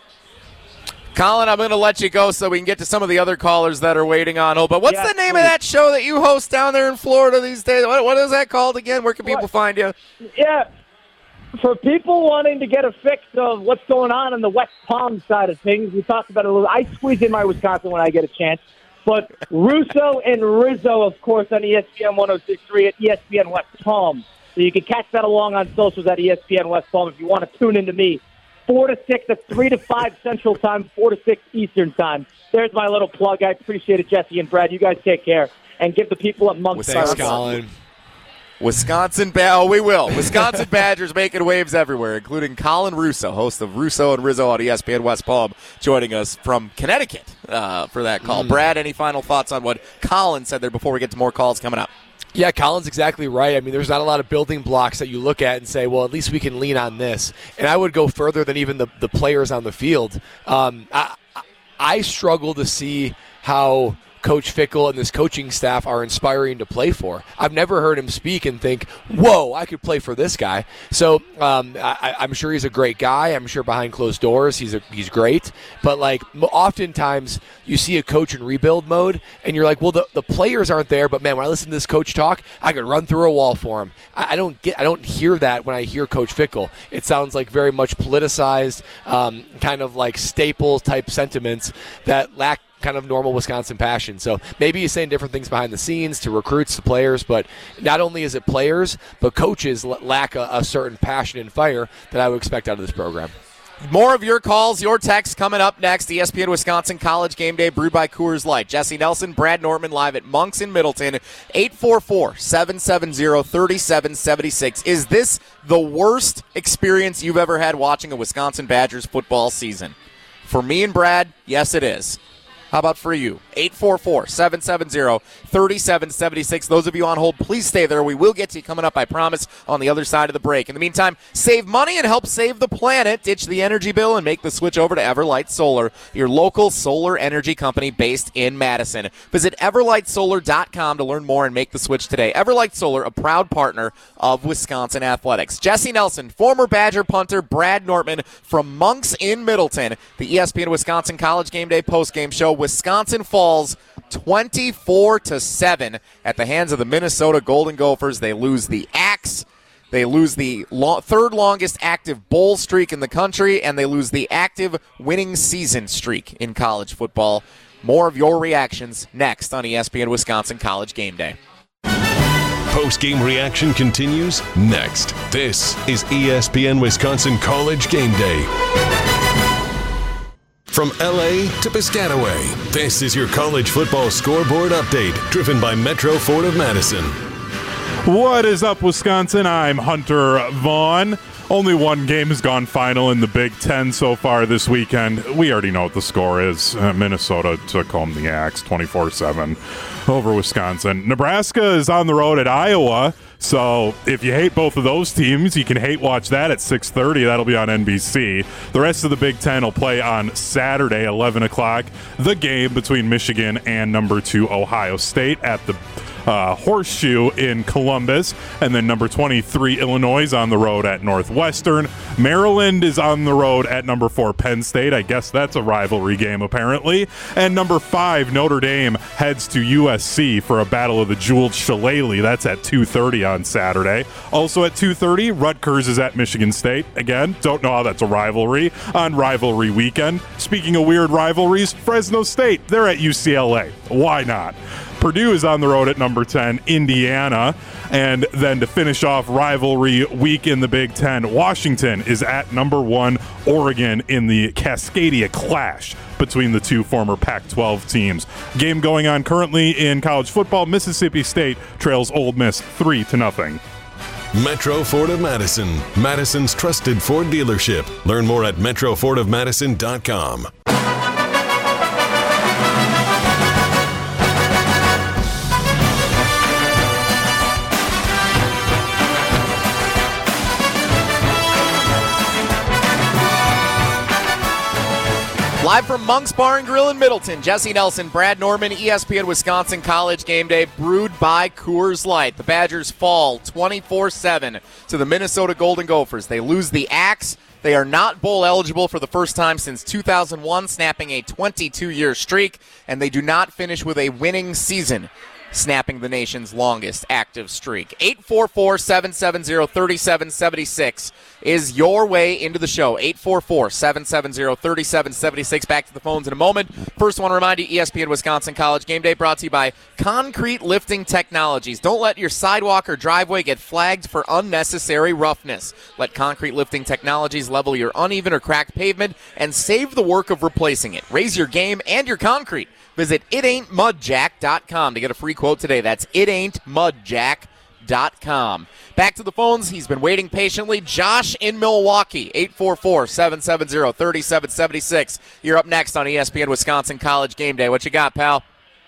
Speaker 9: Colin, I'm going to let you go so we can get to some of the other callers that are waiting on hold. But what's
Speaker 11: yes,
Speaker 9: the name
Speaker 11: please.
Speaker 9: of that show that you host down there in Florida these days? What, what is that called again? Where can people
Speaker 11: what?
Speaker 9: find you?
Speaker 11: Yeah, for people wanting to get a fix of what's going on on the West Palm side of things, we talked about it a little. I squeeze in my Wisconsin when I get a chance. But Russo and Rizzo, of course, on E S P N one oh six point three at E S P N West Palm. So you can catch that along on socials at E S P N West Palm if you want to tune into me. Four to six, that's three to five Central Time, four to six Eastern Time. There's my little plug. I appreciate it, Jesse and Brad. You guys take care and give the people at Monk.
Speaker 10: Thanks, Colin.
Speaker 9: Wisconsin, ba- oh, we will. Wisconsin Badgers making waves everywhere, including Colin Russo, host of Russo and Rizzo on E S P N West Palm, joining us from Connecticut uh, for that call. Mm. Brad, any final thoughts on what Colin said there before we get to more calls coming up?
Speaker 10: Yeah, Colin's exactly right. I mean, there's not a lot of building blocks that you look at and say, well, at least we can lean on this. And I would go further than even the, the players on the field. Um, I, I struggle to see how Coach Fickell and this coaching staff are inspiring to play for. I've never heard him speak and think, whoa, I could play for this guy. So um, I, I'm sure he's a great guy. I'm sure behind closed doors he's a, he's great. But like oftentimes you see a coach in rebuild mode and you're like, well, the, the players aren't there. But man, when I listen to this coach talk, I could run through a wall for him. I, I don't get, I don't hear that when I hear Coach Fickell. It sounds like very much politicized, um, kind of like Staples type sentiments that lack kind of normal Wisconsin passion. So maybe he's saying different things behind the scenes to recruits, to players, but not only is it players, but coaches lack a, a certain passion and fire that I would expect out of this program.
Speaker 9: More of your calls, your texts coming up next. E S P N Wisconsin College Game Day, brewed by Coors Light. Jesse Nelson, Brad Nortman, live at Monk's in Middleton. eight four four, seven seven zero, three seven seven six. Is this the worst experience you've ever had watching a Wisconsin Badgers football season? For me and Brad, yes it is. How about for you? eight four four, seven seven zero, three seven seven six. Those of you on hold, please stay there. We will get to you coming up, I promise, on the other side of the break. In the meantime, save money and help save the planet. Ditch the energy bill and make the switch over to Everlight Solar, your local solar energy company based in Madison. Visit everlight solar dot com to learn more and make the switch today. Everlight Solar, a proud partner of Wisconsin Athletics. Jesse Nelson, former Badger punter, Brad Nortman from Monk's in Middleton. The E S P N Wisconsin College Game Day postgame show. Wisconsin falls twenty-four to seven at the hands of the Minnesota Golden Gophers. They lose the axe. They lose the lo- third longest active bowl streak in the country, and they lose the active winning season streak in college football. More of your reactions next on E S P N Wisconsin College Game Day.
Speaker 7: Post-game reaction continues next. This is E S P N Wisconsin College Game Day. From L A to Piscataway, this is your college football scoreboard update, driven by Metro Ford of Madison.
Speaker 12: What is up, Wisconsin? I'm Hunter Vaughn. Only one game has gone final in the Big Ten so far this weekend. We already know what the score is. Uh, Minnesota took home the axe twenty-four seven over Wisconsin. Nebraska is on the road at Iowa. So if you hate both of those teams, you can hate watch that at six thirty. That'll be on N B C. The rest of the Big Ten will play on Saturday, eleven o'clock. The game between Michigan and number two Ohio State at the Uh, Horseshoe in Columbus, and then number twenty-three Illinois is on the road at Northwestern. Maryland is on the road at number four Penn State. I guess that's a rivalry game apparently. And number five Notre Dame heads to U S C for a battle of the jeweled shillelagh. That's at two thirty on Saturday. Also at two thirty, Rutgers is at Michigan State. Again, don't know how that's a rivalry on rivalry weekend. Speaking of weird rivalries, Fresno State, they're at U C L A. Why not? Purdue is on the road at number ten, Indiana. And then to finish off rivalry week in the Big Ten, Washington is at number one, Oregon, in the Cascadia clash between the two former Pac twelve teams. Game going on currently in college football. Mississippi State trails Ole Miss three to nothing.
Speaker 7: Metro Ford of Madison, Madison's trusted Ford dealership. Learn more at metro ford of madison dot com.
Speaker 9: Live from Monk's Bar and Grill in Middleton, Jesse Nelson, Brad Norman, E S P N Wisconsin College Game Day, brewed by Coors Light. The Badgers fall twenty-four seven to the Minnesota Golden Gophers. They lose the axe. They are not bowl eligible for the first time since two thousand one, snapping a twenty-two-year streak, and they do not finish with a winning season, snapping the nation's longest active streak. eight four four, seven seven zero, three seven seven six is your way into the show. eight four four, seven seven zero, three seven seven six. Back to the phones in a moment. First, I want to remind you, E S P N Wisconsin College Game Day brought to you by Concrete Lifting Technologies. Don't let your sidewalk or driveway get flagged for unnecessary roughness. Let Concrete Lifting Technologies level your uneven or cracked pavement and save the work of replacing it. Raise your game and your concrete. Visit it ain't mud jack dot com to get a free quote today. That's it ain't mud jack dot com. Back to the phones. He's been waiting patiently. Josh in Milwaukee, eight four four, seven seven zero, three seven seven six. You're up next on E S P N Wisconsin College Game Day. What you got, pal?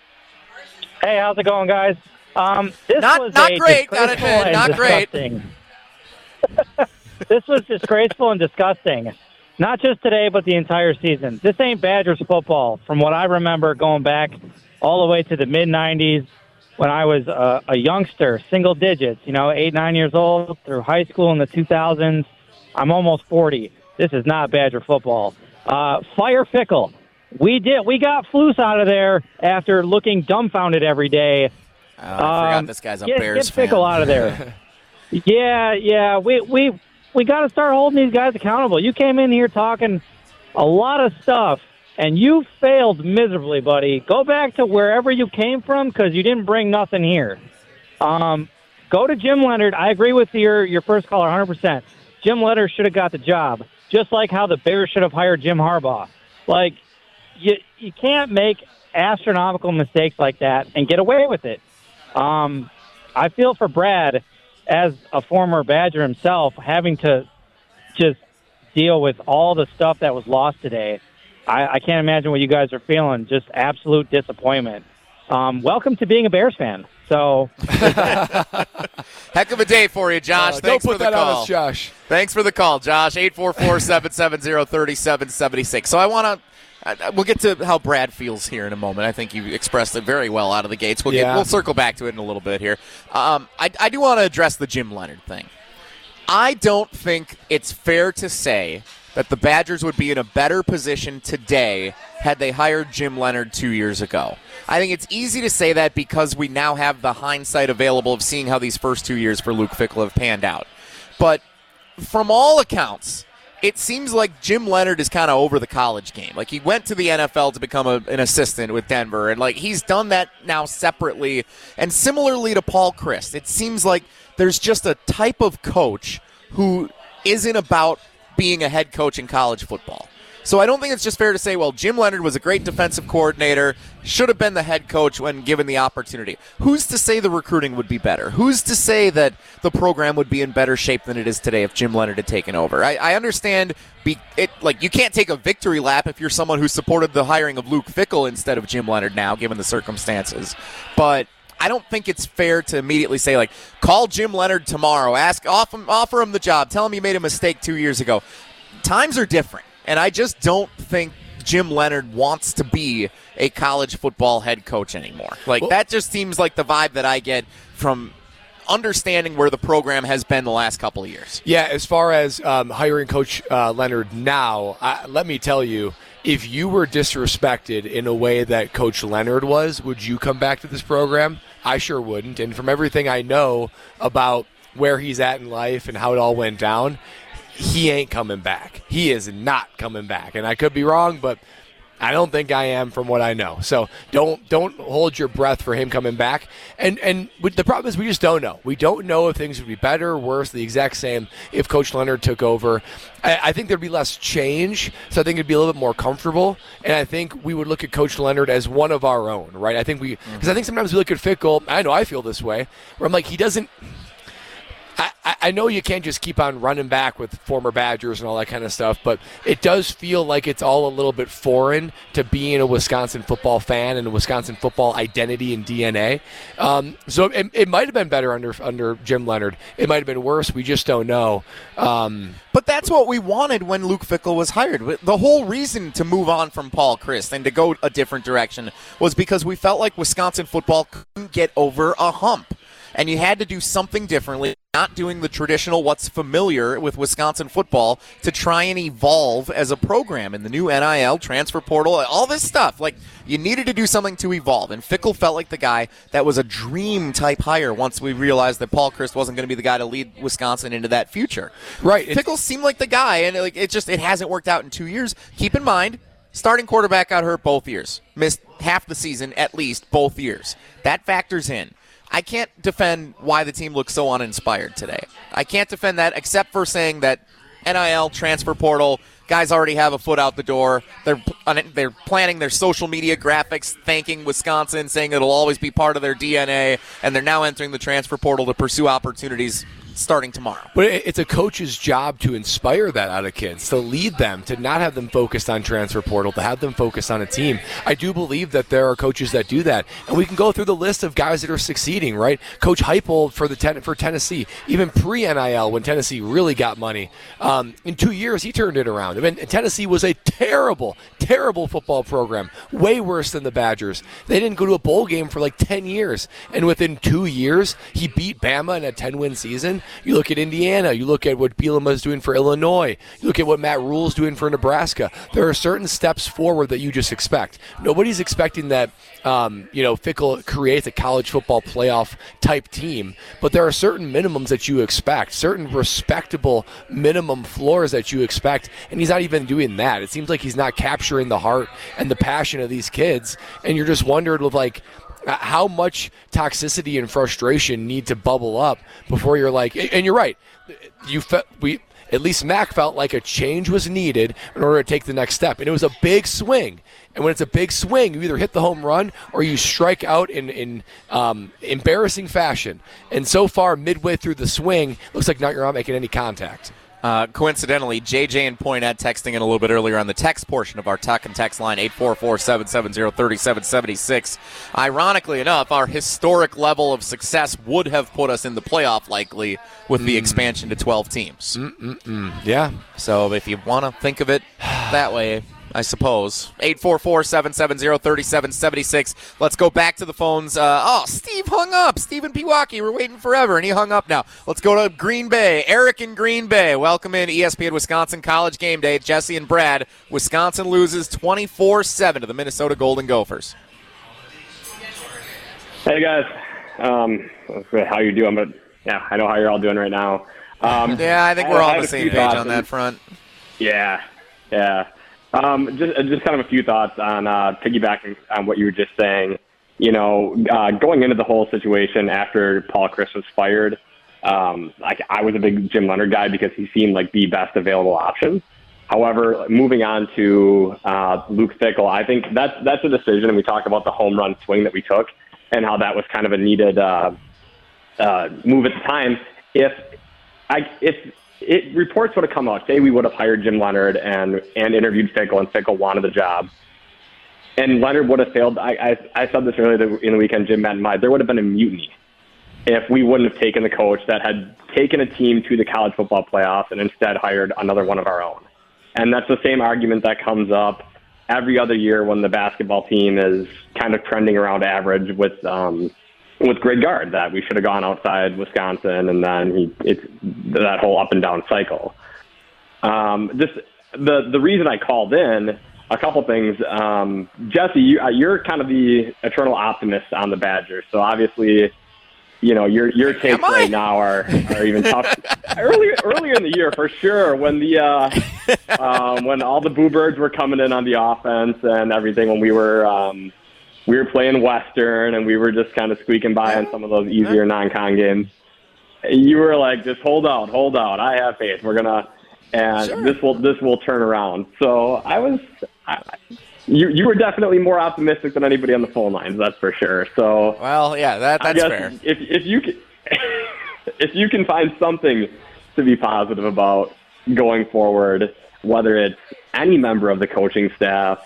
Speaker 13: Hey, how's it going, guys? Um, this
Speaker 9: not
Speaker 13: was
Speaker 9: not
Speaker 13: a
Speaker 9: great, gotta
Speaker 13: disgraceful
Speaker 9: admit,
Speaker 13: and
Speaker 9: not great.
Speaker 13: disgusting. This was disgraceful and disgusting. Not just today, but the entire season. This ain't Badgers football. From what I remember going back all the way to the mid nineties when I was a, a youngster, single digits, you know, eight, nine years old, through high school in the two thousands. I'm almost forty. This is not Badger football. Uh, fire Fickle. We did. We got Flus out of there after looking dumbfounded every day.
Speaker 9: Oh, I forgot
Speaker 13: Um,
Speaker 9: this guy's a
Speaker 13: get,
Speaker 9: Bears
Speaker 13: get Fickle
Speaker 9: fan.
Speaker 13: out of there. yeah, yeah. We we we got to start holding these guys accountable. You came in here talking a lot of stuff, and you failed miserably, buddy. Go back to wherever you came from because you didn't bring nothing here. Um, go to Jim Leonard. I agree with your your first caller one hundred percent. Jim Leonard should have got the job, just like how the Bears should have hired Jim Harbaugh. Like, you you can't make astronomical mistakes like that and get away with it. Um, I feel for Brad, as a former Badger himself, having to just deal with all the stuff that was lost today. I, I can't imagine what you guys are feeling. Just absolute disappointment. Um, welcome to being a Bears fan. So,
Speaker 9: heck of a day for you, Josh.
Speaker 10: Uh,
Speaker 9: Thanks
Speaker 10: don't
Speaker 9: for
Speaker 10: put
Speaker 9: the
Speaker 10: that
Speaker 9: call.
Speaker 10: on us, Josh.
Speaker 9: Thanks for the call, Josh. eight four four, seven seven zero, three seven seven six. So I want to, we'll get to how Brad feels here in a moment. I think you expressed it very well out of the gates. We'll,
Speaker 10: Yeah.
Speaker 9: get, we'll circle back to it in a little bit here. Um, I, I do want to address the Jim Leonard thing. I don't think it's fair to say that the Badgers would be in a better position today had they hired Jim Leonard two years ago. I think it's easy to say that because we now have the hindsight available of seeing how these first two years for Luke Fickell have panned out. But from all accounts, it seems like Jim Leonard is kind of over the college game. Like, he went to the N F L to become a, an assistant with Denver, and like he's done that now separately. And similarly to Paul Chryst, it seems like there's just a type of coach who isn't about being a head coach in college football. So I don't think it's just fair to say, well, Jim Leonard was a great defensive coordinator, should have been the head coach when given the opportunity. Who's to say the recruiting would be better? Who's to say that the program would be in better shape than it is today if Jim Leonard had taken over? I, I understand be, it like you can't take a victory lap if you're someone who supported the hiring of Luke Fickell instead of Jim Leonard now, given the circumstances. But I don't think it's fair to immediately say, like, call Jim Leonard tomorrow, ask, offer, offer him the job, tell him you made a mistake two years ago. Times are different. And I just don't think Jim Leonard wants to be a college football head coach anymore. Like, well, that just seems like the vibe that I get from understanding where the program has been the last couple of years.
Speaker 10: Yeah, as far as um, hiring Coach uh, Leonard now, I, let me tell you, if you were disrespected in a way that Coach Leonard was, would you come back to this program? I sure wouldn't. And from everything I know about where he's at in life and how it all went down, he ain't coming back. He is not coming back. And I could be wrong, but I don't think I am from what I know. So don't don't hold your breath for him coming back. And and the problem is we just don't know. We don't know if things would be better or worse, the exact same if Coach Leonard took over. I, I think there'd be less change, so I think it'd be a little bit more comfortable. And I think we would look at Coach Leonard as one of our own, right? I think we because mm-hmm. I think sometimes we look at Fickell. I know I feel this way, where I'm like, he doesn't. I, I, I know you can't just keep on running back with former Badgers and all that kind of stuff, but it does feel like it's all a little bit foreign to being a Wisconsin football fan and a Wisconsin football identity and D N A. Um, so it, it might have been better under under Jim Leonard. It might have been worse. We just don't know. Um,
Speaker 9: but that's what we wanted when Luke Fickell was hired. The whole reason to move on from Paul Chryst and to go a different direction was because we felt like Wisconsin football couldn't get over a hump. And you had to do something differently, not doing the traditional what's familiar with Wisconsin football to try and evolve as a program in the new N I L, transfer portal, all this stuff. Like, you needed to do something to evolve. And Fickell felt like the guy that was a dream-type hire once we realized that Paul Chryst wasn't going to be the guy to lead Wisconsin into that future.
Speaker 10: Right.
Speaker 9: Fickell seemed like the guy, and like it just it hasn't worked out in two years. Keep in mind, starting quarterback got hurt both years. Missed half the season at least both years. That factors in. I can't defend why the team looks so uninspired today. I can't defend that except for saying that N I L, transfer portal, guys already have a foot out the door. They're they're planning their social media graphics, thanking Wisconsin, saying it'll always be part of their D N A, and they're now entering the transfer portal to pursue opportunities starting tomorrow.
Speaker 10: But it's a coach's job to inspire that out of kids, to lead them, to not have them focused on transfer portal, to have them focused on a team. I do believe that there are coaches that do that. And we can go through the list of guys that are succeeding, right? Coach Heupel for the ten, for Tennessee, even pre-N I L when Tennessee really got money. Um, in two years, he turned it around. I mean, Tennessee was a terrible, terrible football program, way worse than the Badgers. They didn't go to a bowl game for like ten years. And within two years, he beat Bama in a ten-win season. You look at Indiana. You look at what Bielema is doing for Illinois. You look at what Matt Rule's doing for Nebraska. There are certain steps forward that you just expect. Nobody's expecting that, um, you know, Fickell creates a college football playoff type team, but there are certain minimums that you expect, certain respectable minimum floors that you expect, and he's not even doing that. It seems like he's not capturing the heart and the passion of these kids, and you're just wondering with, like, how much toxicity and frustration need to bubble up before you're like, and you're right, you fe- we at least Mac felt like a change was needed in order to take the next step, and it was a big swing. And when it's a big swing, you either hit the home run or you strike out in in um, embarrassing fashion. And so far, midway through the swing, looks like not you're not making any contact.
Speaker 9: Uh, coincidentally, J J and Poinette texting in a little bit earlier on the text portion of our talk and text line, eight four four, seven seven zero, three seven seven six. Ironically enough, our historic level of success would have put us in the playoff likely with the mm. expansion to twelve teams.
Speaker 10: Mm-mm-mm. Yeah.
Speaker 9: So if you want to think of it that way, I suppose. eight four four, seven seven zero, three seven seven six. Let's go back to the phones. Uh, oh, Steve hung up. Steve in Pewaukee. We're waiting forever, and he hung up now. Let's go to Green Bay. Eric in Green Bay. Welcome in E S P N Wisconsin College Game Day. Jesse and Brad. Wisconsin loses twenty-four seven to the Minnesota Golden Gophers.
Speaker 14: Hey, guys. Um, how you doing? But yeah, I know how you're all doing right now. Um,
Speaker 9: yeah, I think we're all on the same page on that front.
Speaker 14: Yeah, yeah. Um, just, just kind of a few thoughts on uh, piggybacking on what you were just saying. You know, uh, going into the whole situation after Paul Chryst was fired, um, like I was a big Jim Leonard guy because he seemed like the best available option. However, moving on to uh, Luke Fickell, I think that's that's a decision, and we talked about the home run swing that we took and how that was kind of a needed uh, uh, move at the time. If I if It reports would have come out. Say we would have hired Jim Leonard and, and interviewed Fickell, and Fickell wanted the job. And Leonard would have failed. I, I, I said this earlier in the weekend, Jim meant my, there would have been a mutiny if we wouldn't have taken the coach that had taken a team to the college football playoffs and instead hired another one of our own. And that's the same argument that comes up every other year when the basketball team is kind of trending around average with um, – with Greg Gard, that we should have gone outside Wisconsin, and then he it's that whole up and down cycle. Um, just the the reason I called in, a couple things. Um, Jesse, you, uh, you're kind of the eternal optimist on the Badgers, so obviously, you know your your takes right now are, are even tough. earlier earlier in the year, for sure, when the uh, um, when all the Boo Birds were coming in on the offense and everything, when we were. Um, We were playing Western, and we were just kind of squeaking by on some of those easier non-con games. You were like, just hold out, hold out. I have faith. We're gonna, and sure. this will this will turn around. So I was, I, you you were definitely more optimistic than anybody on the phone lines. That's for sure. So
Speaker 9: well, yeah, that that's fair.
Speaker 14: If if you could, if you can find something to be positive about going forward, whether it's any member of the coaching staff,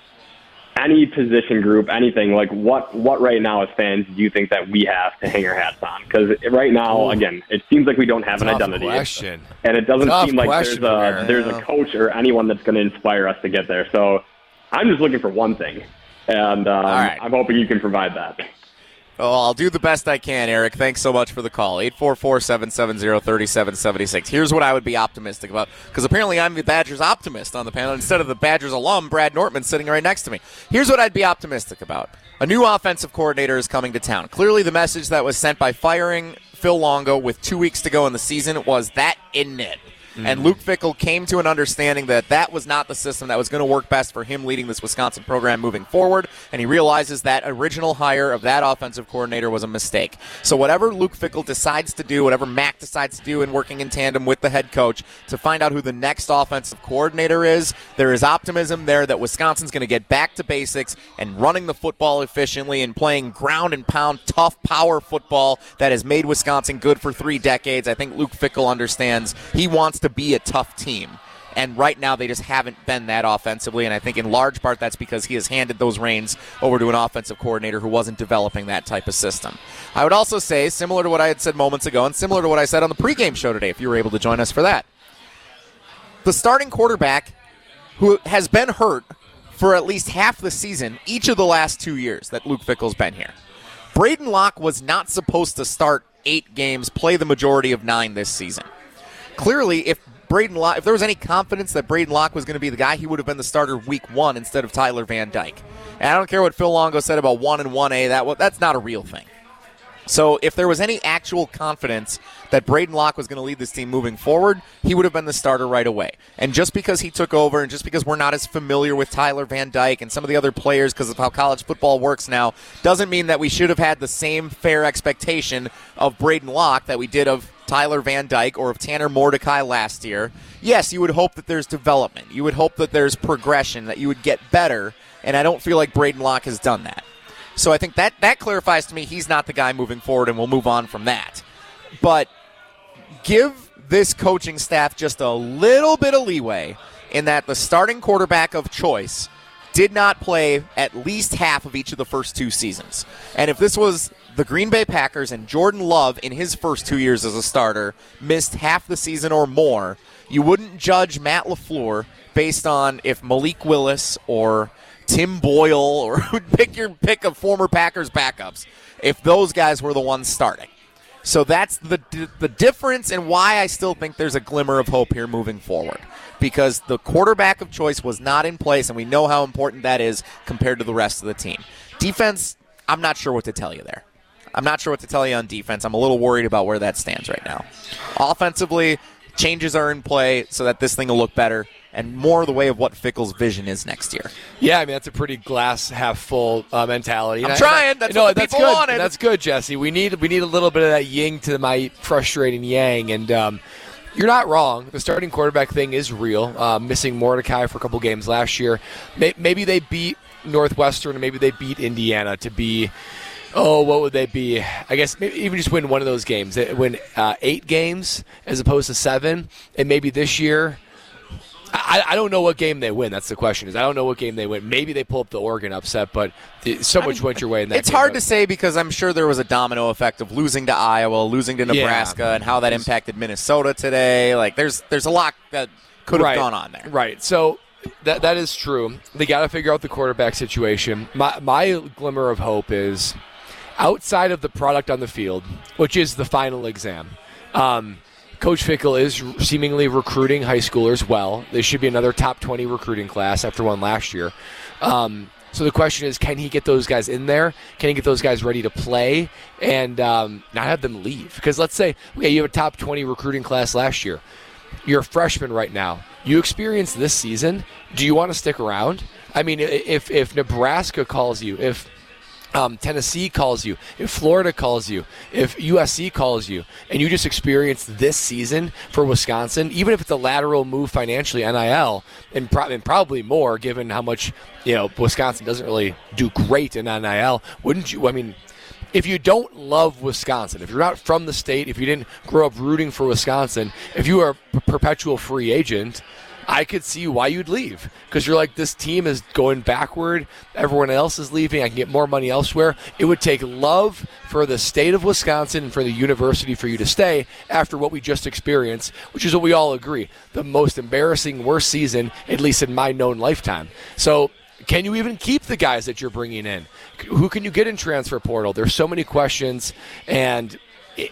Speaker 14: any position group, anything, like what, what right now as fans do you think that we have to hang our hats on? Because right now, again, it seems like we don't have an
Speaker 10: Tough
Speaker 14: identity.
Speaker 10: question.
Speaker 14: And it doesn't
Speaker 10: Tough
Speaker 14: seem like there's
Speaker 10: question,
Speaker 14: a,
Speaker 10: man.
Speaker 14: there's a coach or anyone that's going to inspire us to get there. So I'm just looking for one thing, and um,
Speaker 9: right.
Speaker 14: I'm hoping you can provide that.
Speaker 9: Oh, I'll do the best I can, Eric. Thanks so much for the call. eight four four, seven seven zero, three seven seven six. Here's what I would be optimistic about, because apparently I'm the Badgers optimist on the panel instead of the Badgers alum, Brad Nortman, sitting right next to me. Here's what I'd be optimistic about. A new offensive coordinator is coming to town. Clearly the message that was sent by firing Phil Longo with two weeks to go in the season was that isn't it. Mm-hmm. And Luke Fickell came to an understanding that that was not the system that was going to work best for him leading this Wisconsin program moving forward, and he realizes that original hire of that offensive coordinator was a mistake. So whatever Luke Fickell decides to do, whatever Mac decides to do in working in tandem with the head coach to find out who the next offensive coordinator is, there is optimism there that Wisconsin's going to get back to basics and running the football efficiently and playing ground and pound, tough power football that has made Wisconsin good for three decades. I think Luke Fickell understands he wants to be a tough team. And right now they just haven't been that offensively, and I think in large part that's because he has handed those reins over to an offensive coordinator who wasn't developing that type of system. I would also say, similar to what I had said moments ago and similar to what I said on the pregame show today, if you were able to join us for that, the starting quarterback who has been hurt for at least half the season each of the last two years that Luke Fickell's been here. Braden Locke was not supposed to start eight games, play the majority of nine this season. Clearly, if Braden Locke, if there was any confidence that Braden Locke was going to be the guy, he would have been the starter week one instead of Tyler Van Dyke. And I don't care what Phil Longo said about one and one A, that that's not a real thing. So if there was any actual confidence that Braden Locke was going to lead this team moving forward, he would have been the starter right away. And just because he took over and just because we're not as familiar with Tyler Van Dyke and some of the other players because of how college football works now, doesn't mean that we should have had the same fair expectation of Braden Locke that we did of Tyler Van Dyke or of Tanner Mordecai last year. Yes, you would hope that there's development. You would hope that there's progression, that you would get better, and I don't feel like Braden Locke has done that. So I think that, that clarifies to me he's not the guy moving forward, and we'll move on from that. But give this coaching staff just a little bit of leeway in that the starting quarterback of choice did not play at least half of each of the first two seasons. And if this was the Green Bay Packers and Jordan Love in his first two years as a starter missed half the season or more, you wouldn't judge Matt LaFleur based on if Malik Willis or Tim Boyle or pick your pick of former Packers backups, if those guys were the ones starting. So that's the the difference and why I still think there's a glimmer of hope here moving forward. Because the quarterback of choice was not in place, and we know how important that is compared to the rest of the team. Defense, I'm not sure what to tell you there. I'm not sure what to tell you on defense. I'm a little worried about where that stands right now. Offensively, changes are in play so that this thing will look better and more the way of what Fickell's vision is next year.
Speaker 10: Yeah, I mean, that's a pretty glass half full uh, mentality.
Speaker 9: I'm
Speaker 10: and
Speaker 9: trying.
Speaker 10: I,
Speaker 9: that's
Speaker 10: no,
Speaker 9: what
Speaker 10: that's
Speaker 9: people
Speaker 10: good.
Speaker 9: wanted.
Speaker 10: That's good, Jesse. We need we need a little bit of that yin to my frustrating yang. And um, you're not wrong. The starting quarterback thing is real. Uh, missing Mordecai for a couple games last year. Maybe they beat Northwestern and maybe they beat Indiana to be, oh, what would they be? I guess maybe even just win one of those games. They win uh, eight games as opposed to seven. And maybe this year, I, I don't know what game they win. That's the question. Is I don't know what game they win. Maybe they pull up the Oregon upset, but so much I mean, went your way in that
Speaker 9: It's
Speaker 10: game,
Speaker 9: hard
Speaker 10: but.
Speaker 9: to say because I'm sure there was a domino effect of losing to Iowa, losing to Nebraska,
Speaker 10: yeah.
Speaker 9: and how that impacted Minnesota today. Like, there's there's a lot that could have
Speaker 10: right.
Speaker 9: gone on there.
Speaker 10: Right. So that that is true. They got to figure out the quarterback situation. My my glimmer of hope is outside of the product on the field, which is the final exam. Um, Coach Fickell is seemingly recruiting high schoolers well. There should be another top twenty recruiting class after one last year. Um, so the question is, can he get those guys in there? Can he get those guys ready to play and um, not have them leave? Because let's say, okay, you have a top twenty recruiting class last year. You're a freshman right now. You experienced this season. Do you want to stick around? I mean, if if Nebraska calls you, if Um, Tennessee calls you, if Florida calls you, if U S C calls you, and you just experienced this season for Wisconsin, even if it's a lateral move financially, N I L, and, pro- and probably more given how much, you know, Wisconsin doesn't really do great in N I L, wouldn't you, I mean, if you don't love Wisconsin, if you're not from the state, if you didn't grow up rooting for Wisconsin, if you are a perpetual free agent, I could see why you'd leave, because you're like, this team is going backward. Everyone else is leaving. I can get more money elsewhere. It would take love for the state of Wisconsin and for the university for you to stay after what we just experienced, which is what we all agree, the most embarrassing, worst season, at least in my known lifetime. So can you even keep the guys that you're bringing in? Who can you get in transfer portal? There's so many questions, and it,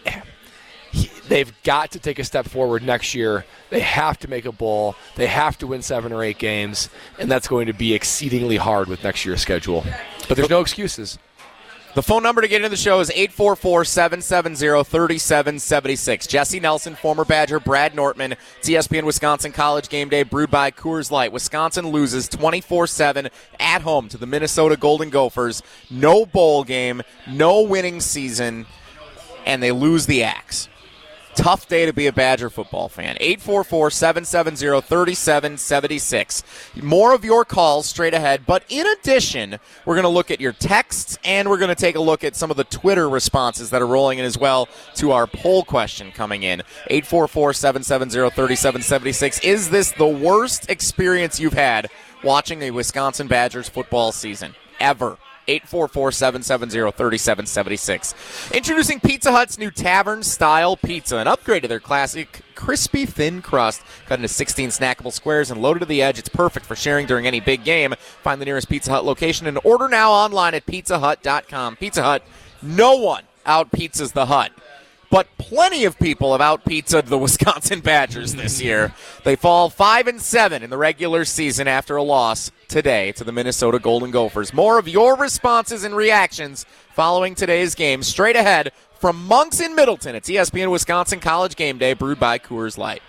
Speaker 10: they've got to take a step forward next year. They have to make a bowl. They have to win seven or eight games, and that's going to be exceedingly hard with next year's schedule. But there's no excuses.
Speaker 9: The phone number to get into the show is eight four four, seven seven zero, three seven seven six. Jesse Nelson, former Badger, Brad Nortman, E S P N Wisconsin College Game Day, brewed by Coors Light. Wisconsin loses twenty-four seven at home to the Minnesota Golden Gophers. No bowl game, no winning season, and they lose the Axe. Tough day to be a Badger football fan. eight four four, seven seven zero, three seven seven six. More of your calls straight ahead, but in addition, we're going to look at your texts, and we're going to take a look at some of the Twitter responses that are rolling in as well to our poll question coming in. eight four four, seven seven zero, three seven seven six. Is this the worst experience you've had watching a Wisconsin Badgers football season ever? eight four four, seven seven zero, three seven seven six. Introducing Pizza Hut's new tavern-style pizza, an upgrade to their classic crispy thin crust, cut into sixteen snackable squares and loaded to the edge. It's perfect for sharing during any big game. Find the nearest Pizza Hut location and order now online at pizza hut dot com. Pizza Hut, no one out-pizzas the Hut. But plenty of people have out-pizzaed the Wisconsin Badgers this year. They fall five and seven in the regular season after a loss today to the Minnesota Golden Gophers. More of your responses and reactions following today's game straight ahead from Monks in Middleton. It's E S P N Wisconsin College Game Day, brewed by Coors Light.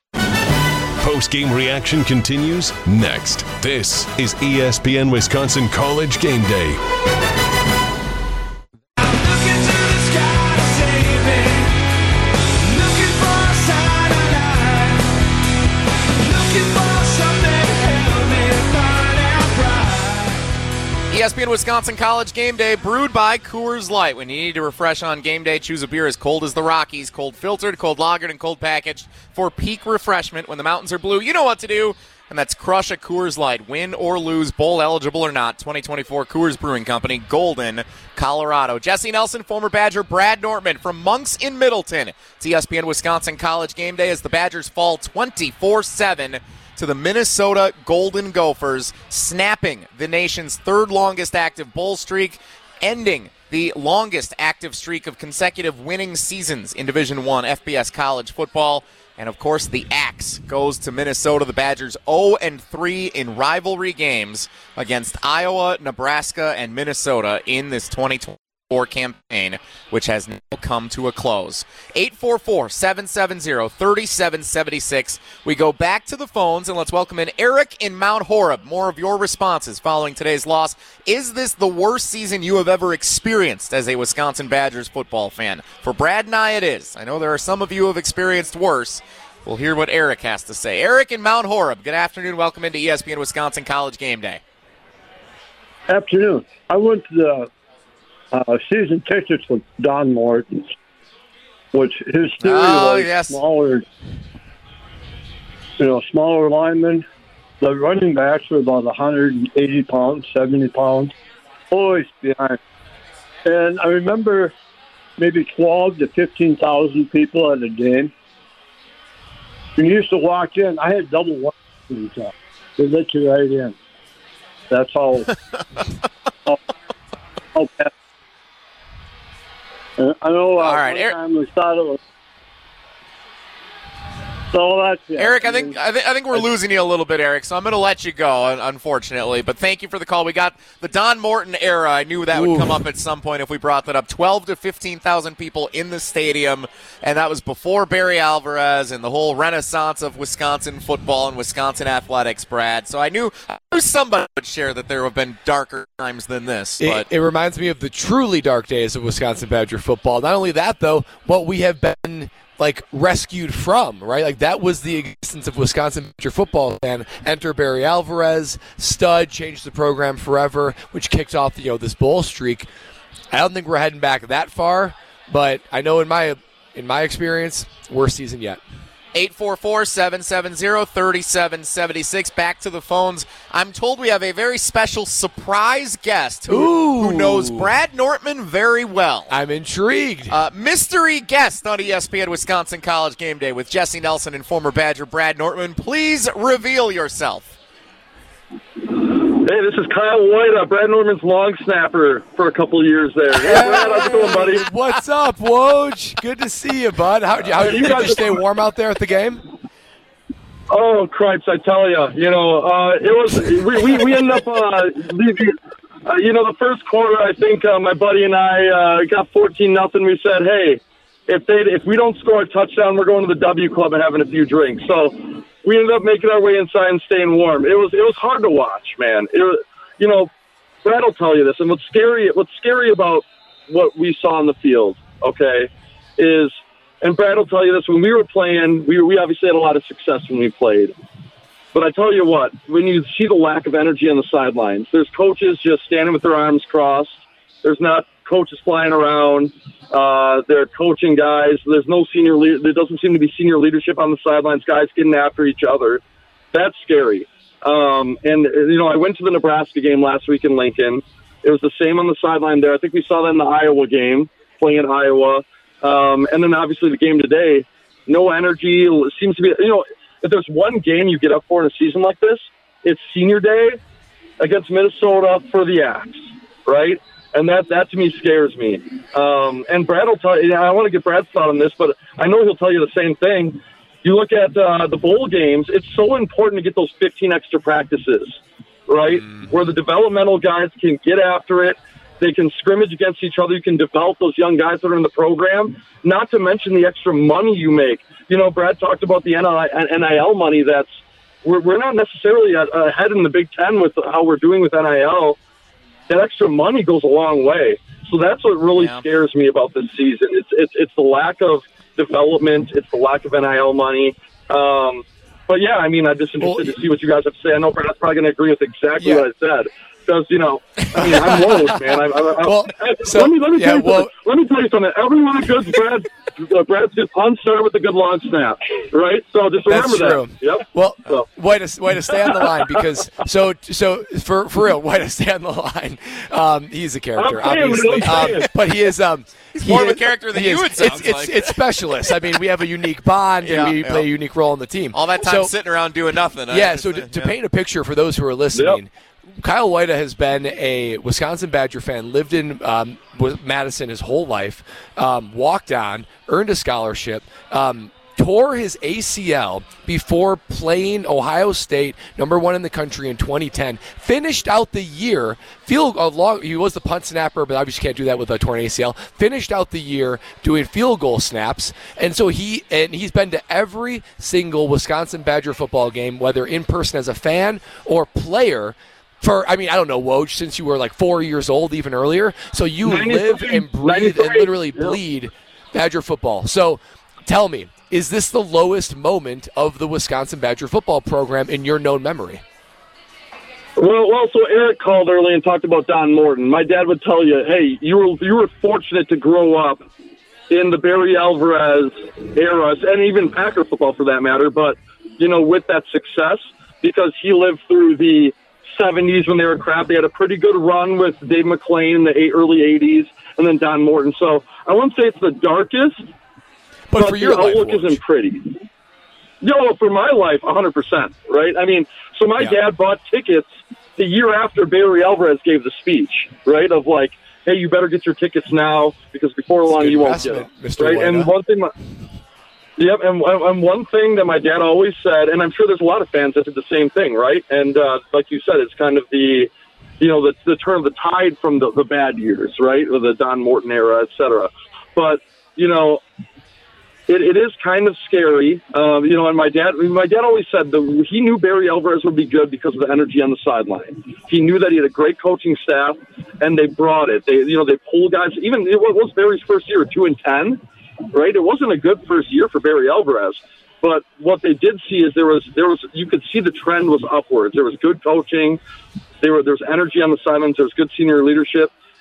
Speaker 7: Post-game reaction continues next. This is E S P N Wisconsin College Game Day.
Speaker 9: E S P N Wisconsin College Game Day, brewed by Coors Light. When you need to refresh on game day, choose a beer as cold as the Rockies, cold filtered, cold lagered, and cold packaged for peak refreshment. When the mountains are blue, you know what to do, and that's crush a Coors Light. Win or lose, bowl eligible or not, twenty twenty-four Coors Brewing Company, Golden, Colorado. Jesse Nelson, former Badger, Brad Nortman from Monks in Middleton. It's E S P N Wisconsin College Game Day as the Badgers fall twenty-four seven to the Minnesota Golden Gophers, snapping the nation's third longest active bowl streak, ending the longest active streak of consecutive winning seasons in Division I F B S college football. And, of course, the axe goes to Minnesota. The Badgers oh and three in rivalry games against Iowa, Nebraska, and Minnesota in this twenty twenty-four campaign, which has now come to a close. eight four four, seven seven zero, three seven seven six. We go back to the phones, and let's welcome in Eric in Mount Horeb. More of your responses following today's loss. Is this the worst season you have ever experienced as a Wisconsin Badgers football fan? For Brad and I, it is. I know there are some of you who have experienced worse. We'll hear what Eric has to say. Eric in Mount Horeb, good afternoon. Welcome into E S P N Wisconsin College Game Day.
Speaker 15: Afternoon. I went to the Uh, season tickets with Don Morton, which his theory
Speaker 9: oh,
Speaker 15: was
Speaker 9: yes.
Speaker 15: smaller, you know, smaller linemen. The running backs were about one hundred eighty pounds, seventy pounds, always behind. And I remember maybe twelve to fifteen thousand people at a game. When you used to walk in, I had double one. They let you right in. That's how. how, how bad. Uh, I know uh,
Speaker 9: All right,
Speaker 15: one
Speaker 9: Eric.
Speaker 15: time we thought it was. So that's it.
Speaker 9: Eric, I think I think I think we're losing you a little bit, Eric. So I'm going to let you go, unfortunately. But thank you for the call. We got the Don Morton era. I knew that would
Speaker 10: Ooh.
Speaker 9: come up at some point if we brought that up. Twelve to fifteen thousand people in the stadium, and that was before Barry Alvarez and the whole renaissance of Wisconsin football and Wisconsin athletics, Brad. So I knew, I knew somebody would share that there have been darker times than this. But
Speaker 10: It, it reminds me of the truly dark days of Wisconsin Badger football. Not only that, though, what we have been like rescued from, right? Like that was the existence of Wisconsin Badger football. And enter Barry Alvarez, stud, changed the program forever, which kicked off, you know, this bowl streak. I don't think we're heading back that far, but I know in my in my experience, worst season yet.
Speaker 9: eight four four, seven seven zero, three seven seven six. Back to the phones. I'm told we have a very special surprise guest who, who knows Brad Nortman very well.
Speaker 10: I'm intrigued.
Speaker 9: Uh, mystery guest on E S P N Wisconsin College Game Day with Jesse Nelson and former Badger Brad Nortman. Please reveal yourself.
Speaker 16: Hey, this is Kyle White, uh, Brad Norman's long snapper for a couple of years there. Hey, Brad, how's it going, buddy?
Speaker 10: What's up, Woj? Good to see you, bud. How, how
Speaker 16: Uh, you
Speaker 10: did
Speaker 16: guys-
Speaker 10: you stay warm out there at the game?
Speaker 16: Oh, cripes, I tell you. You know, uh, it was, we, we, we ended up, uh, leaving, uh, you know, the first quarter, I think uh, my buddy and I uh, got fourteen nothing. We said, hey, if they if we don't score a touchdown, we're going to the W Club and having a few drinks. So we ended up making our way inside and staying warm. It was it was hard to watch, man. It was, you know, Brad will tell you this, and what's scary what's scary about what we saw on the field, okay, is, and Brad will tell you this, when we were playing, we we obviously had a lot of success when we played. But I tell you what, when you see the lack of energy on the sidelines, there's coaches just standing with their arms crossed. There's not coaches flying around. Uh, they're coaching guys. There's no senior leader. There doesn't seem to be senior leadership on the sidelines. Guys getting after each other. That's scary. Um, and you know, I went to the Nebraska game last week in Lincoln. It was the same on the sideline there. I think we saw that in the Iowa game, playing in Iowa. Um, and then obviously the game today, no energy. It seems to be, you know, if there's one game you get up for in a season like this, it's senior day against Minnesota for the Axe, right? And that, that to me scares me. Um, and Brad will tell you, I want to get Brad's thought on this, but I know he'll tell you the same thing. You look at uh, the bowl games, it's so important to get those fifteen extra practices, right? Mm. Where the developmental guys can get after it. They can scrimmage against each other. You can develop those young guys that are in the program, not to mention the extra money you make. You know, Brad talked about the N I L money that's, we're, we're not necessarily ahead in the Big Ten with how we're doing with N I L. That extra money goes a long way. So that's what really yeah. scares me about this season. It's, it's, it's the lack of development. It's the lack of N I L money. Um, but yeah, I mean, I'm just interested well, to see what you guys have to say. I know Brad's probably going to agree with exactly yeah. what I said. Because, you know, I mean, I'm Woj, man. I, I, I, well, I, so, let me let me yeah, tell you well, something. Let me tell you something. Everyone who good Brad, uh, Brad's good puns start with a good long snap, right? So just remember
Speaker 10: that's true.
Speaker 16: that. Yep.
Speaker 10: Well,
Speaker 16: so.
Speaker 10: way to way to stay on the line because so so for for real, way to stay on the line. Um, he's a character,
Speaker 16: I'm
Speaker 10: obviously,
Speaker 16: saying,
Speaker 10: um, but he is um.
Speaker 9: He's
Speaker 10: he
Speaker 9: more
Speaker 10: is,
Speaker 9: of a character than you,
Speaker 10: is,
Speaker 9: it sounds
Speaker 10: it's,
Speaker 9: like.
Speaker 10: It's, it's specialist. I mean, we have a unique bond,
Speaker 9: yeah,
Speaker 10: and we
Speaker 9: yeah.
Speaker 10: play a unique role in the team.
Speaker 9: All that time
Speaker 10: so,
Speaker 9: sitting around doing nothing.
Speaker 10: Yeah, so to, to
Speaker 9: yeah.
Speaker 10: paint a picture for those who are listening,
Speaker 16: yep.
Speaker 10: Kyle White has been a Wisconsin Badger fan, lived in um, Madison his whole life, um, walked on, earned a scholarship, um, tore his A C L before playing Ohio State, number one in the country in twenty ten, finished out the year, field a long, he was the punt snapper, but obviously can't do that with a torn A C L, finished out the year doing field goal snaps, and so he, and he's been to every single Wisconsin Badger football game, whether in person as a fan or player, for, I mean, I don't know, Woj, since you were like four years old, even earlier, so you live and breathe and literally bleed Badger football. So tell me, is this the lowest moment of the Wisconsin Badger football program in your known memory?
Speaker 16: Well, well, so Eric called early and talked about Don Morton. My dad would tell you, hey, you were you were fortunate to grow up in the Barry Alvarez era, and even Packer football for that matter, but, you know, with that success, because he lived through the seventies when they were crap. They had a pretty good run with Dave McClain in the eight, early eighties, and then Don Morton. So I wouldn't say it's the darkest,
Speaker 10: but, but for your
Speaker 16: the outlook
Speaker 10: life,
Speaker 16: isn't pretty. Yo, for my life, one hundred percent, right? I mean, so my yeah. dad bought tickets the year after Barry Alvarez gave the speech, right, of like, hey, you better get your tickets now because before long you won't get them,
Speaker 10: Mister
Speaker 16: right?
Speaker 10: White,
Speaker 16: and
Speaker 10: huh?
Speaker 16: one thing, my, yep, and, and one thing that my dad always said, and I'm sure there's a lot of fans that did the same thing, right? And uh, like you said, it's kind of the, you know, the, the turn of the tide from the, the bad years, right, or the Don Morton era, et cetera. But, you know, It, it is kind of scary, um, you know. And my dad, my dad always said that he knew Barry Alvarez would be good because of the energy on the sideline. He knew that he had a great coaching staff, and they brought it. They, you know, they pulled guys. Even it was Barry's first year, two and ten, right? It wasn't a good first year for Barry Alvarez, but what they did see is there was there was you could see the trend was upwards. There was good coaching. There were there's energy on the sidelines. There was good senior leadership.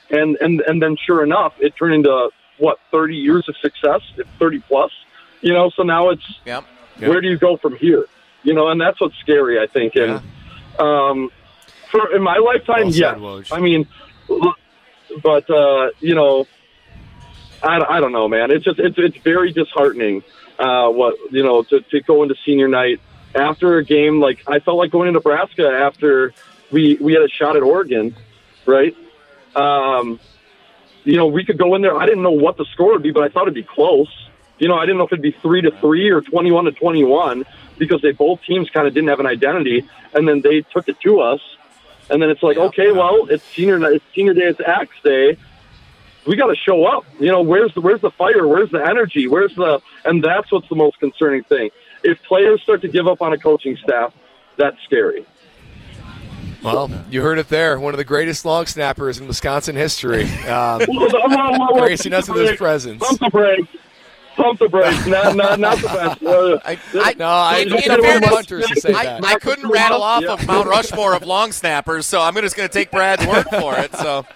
Speaker 16: And, and, and then sure enough, it turned into, what, thirty years of success, thirty plus, you know, so now it's,
Speaker 9: yep.
Speaker 16: Yep. Where do you go from here? You know, and that's what's scary, I think. And yeah. um, for in my lifetime, yes. Yeah, I mean, but, uh, you know, I, I don't know, man. It's just, it's, it's very disheartening, uh, what, you know, to, to go into senior night after a game. Like, I felt like going to Nebraska after we, we had a shot at Oregon, right? Um, you know, we could go in there. I didn't know what the score would be, but I thought it'd be close. You know, I didn't know if it'd be three to three or twenty-one to twenty-one because they both teams kind of didn't have an identity, and then they took it to us. And then it's like, okay, well, it's senior night, it's senior day, it's Axe Day. We got to show up. You know, where's the where's the fire? Where's the energy? Where's the and that's what's the most concerning thing. If players start to give up on a coaching staff, that's scary.
Speaker 10: Well, you heard it there. One of the greatest long snappers in Wisconsin history, um, gracing us with his presence.
Speaker 16: Pump the brakes. Pump the brakes. Not, not, not the best. Uh,
Speaker 10: I, I, no, I,
Speaker 9: in,
Speaker 10: in
Speaker 9: in fairness,
Speaker 10: hunters to say
Speaker 9: I,
Speaker 10: that.
Speaker 9: I couldn't rattle off yeah. of Mount Rushmore of long snappers, so I'm just going to take Brad's word for it. So,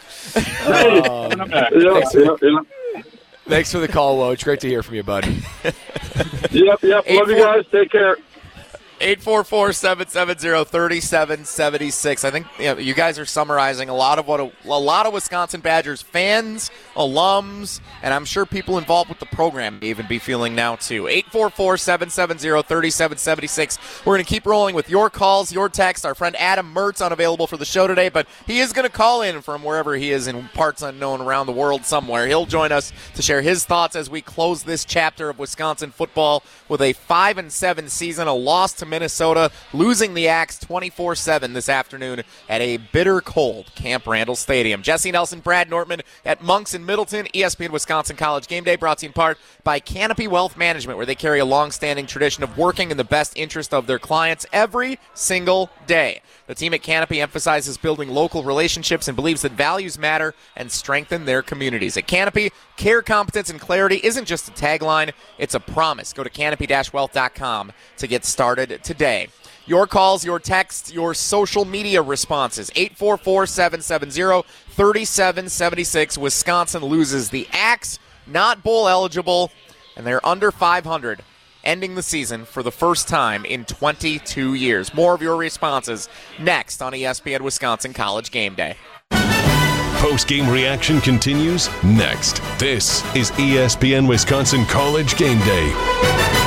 Speaker 10: um,
Speaker 16: yeah,
Speaker 10: thanks, for,
Speaker 16: yeah, yeah.
Speaker 10: thanks for the call, Woj. Great to hear from you, buddy.
Speaker 16: Yep, yep. Love you guys. Take care.
Speaker 9: eight four four, seven seven zero, three seven seven six. I think you know, you guys are summarizing a lot of what a, a lot of Wisconsin Badgers fans, alums, and I'm sure people involved with the program may even be feeling now too. eight four four, seven seven zero, three seven seven six. We're going to keep rolling with your calls, your texts. Our friend Adam Mertz unavailable for the show today, but he is going to call in from wherever he is in parts unknown around the world somewhere. He'll join us to share his thoughts as we close this chapter of Wisconsin football with a five and seven season, a loss to Minnesota, losing the Axe twenty-four seven this afternoon at a bitter cold Camp Randall Stadium. Jesse Nelson, Brad Nortman at Monks in Middleton. E S P N Wisconsin College Game Day brought to you in part by Canopy Wealth Management, where they carry a long-standing tradition of working in the best interest of their clients every single day. The team at Canopy emphasizes building local relationships and believes that values matter and strengthen their communities. At Canopy, care, competence, and clarity isn't just a tagline, it's a promise. Go to canopy dash wealth dot com to get started today. Your calls, your texts, your social media responses. eight four four, seven seven zero, three seven seven six. Wisconsin loses the Axe, not bowl eligible, and they're under five hundred. Ending the season for the first time in twenty-two years. More of your responses next on E S P N Wisconsin College Game Day.
Speaker 7: Post-game reaction continues next. This is E S P N Wisconsin College Game Day.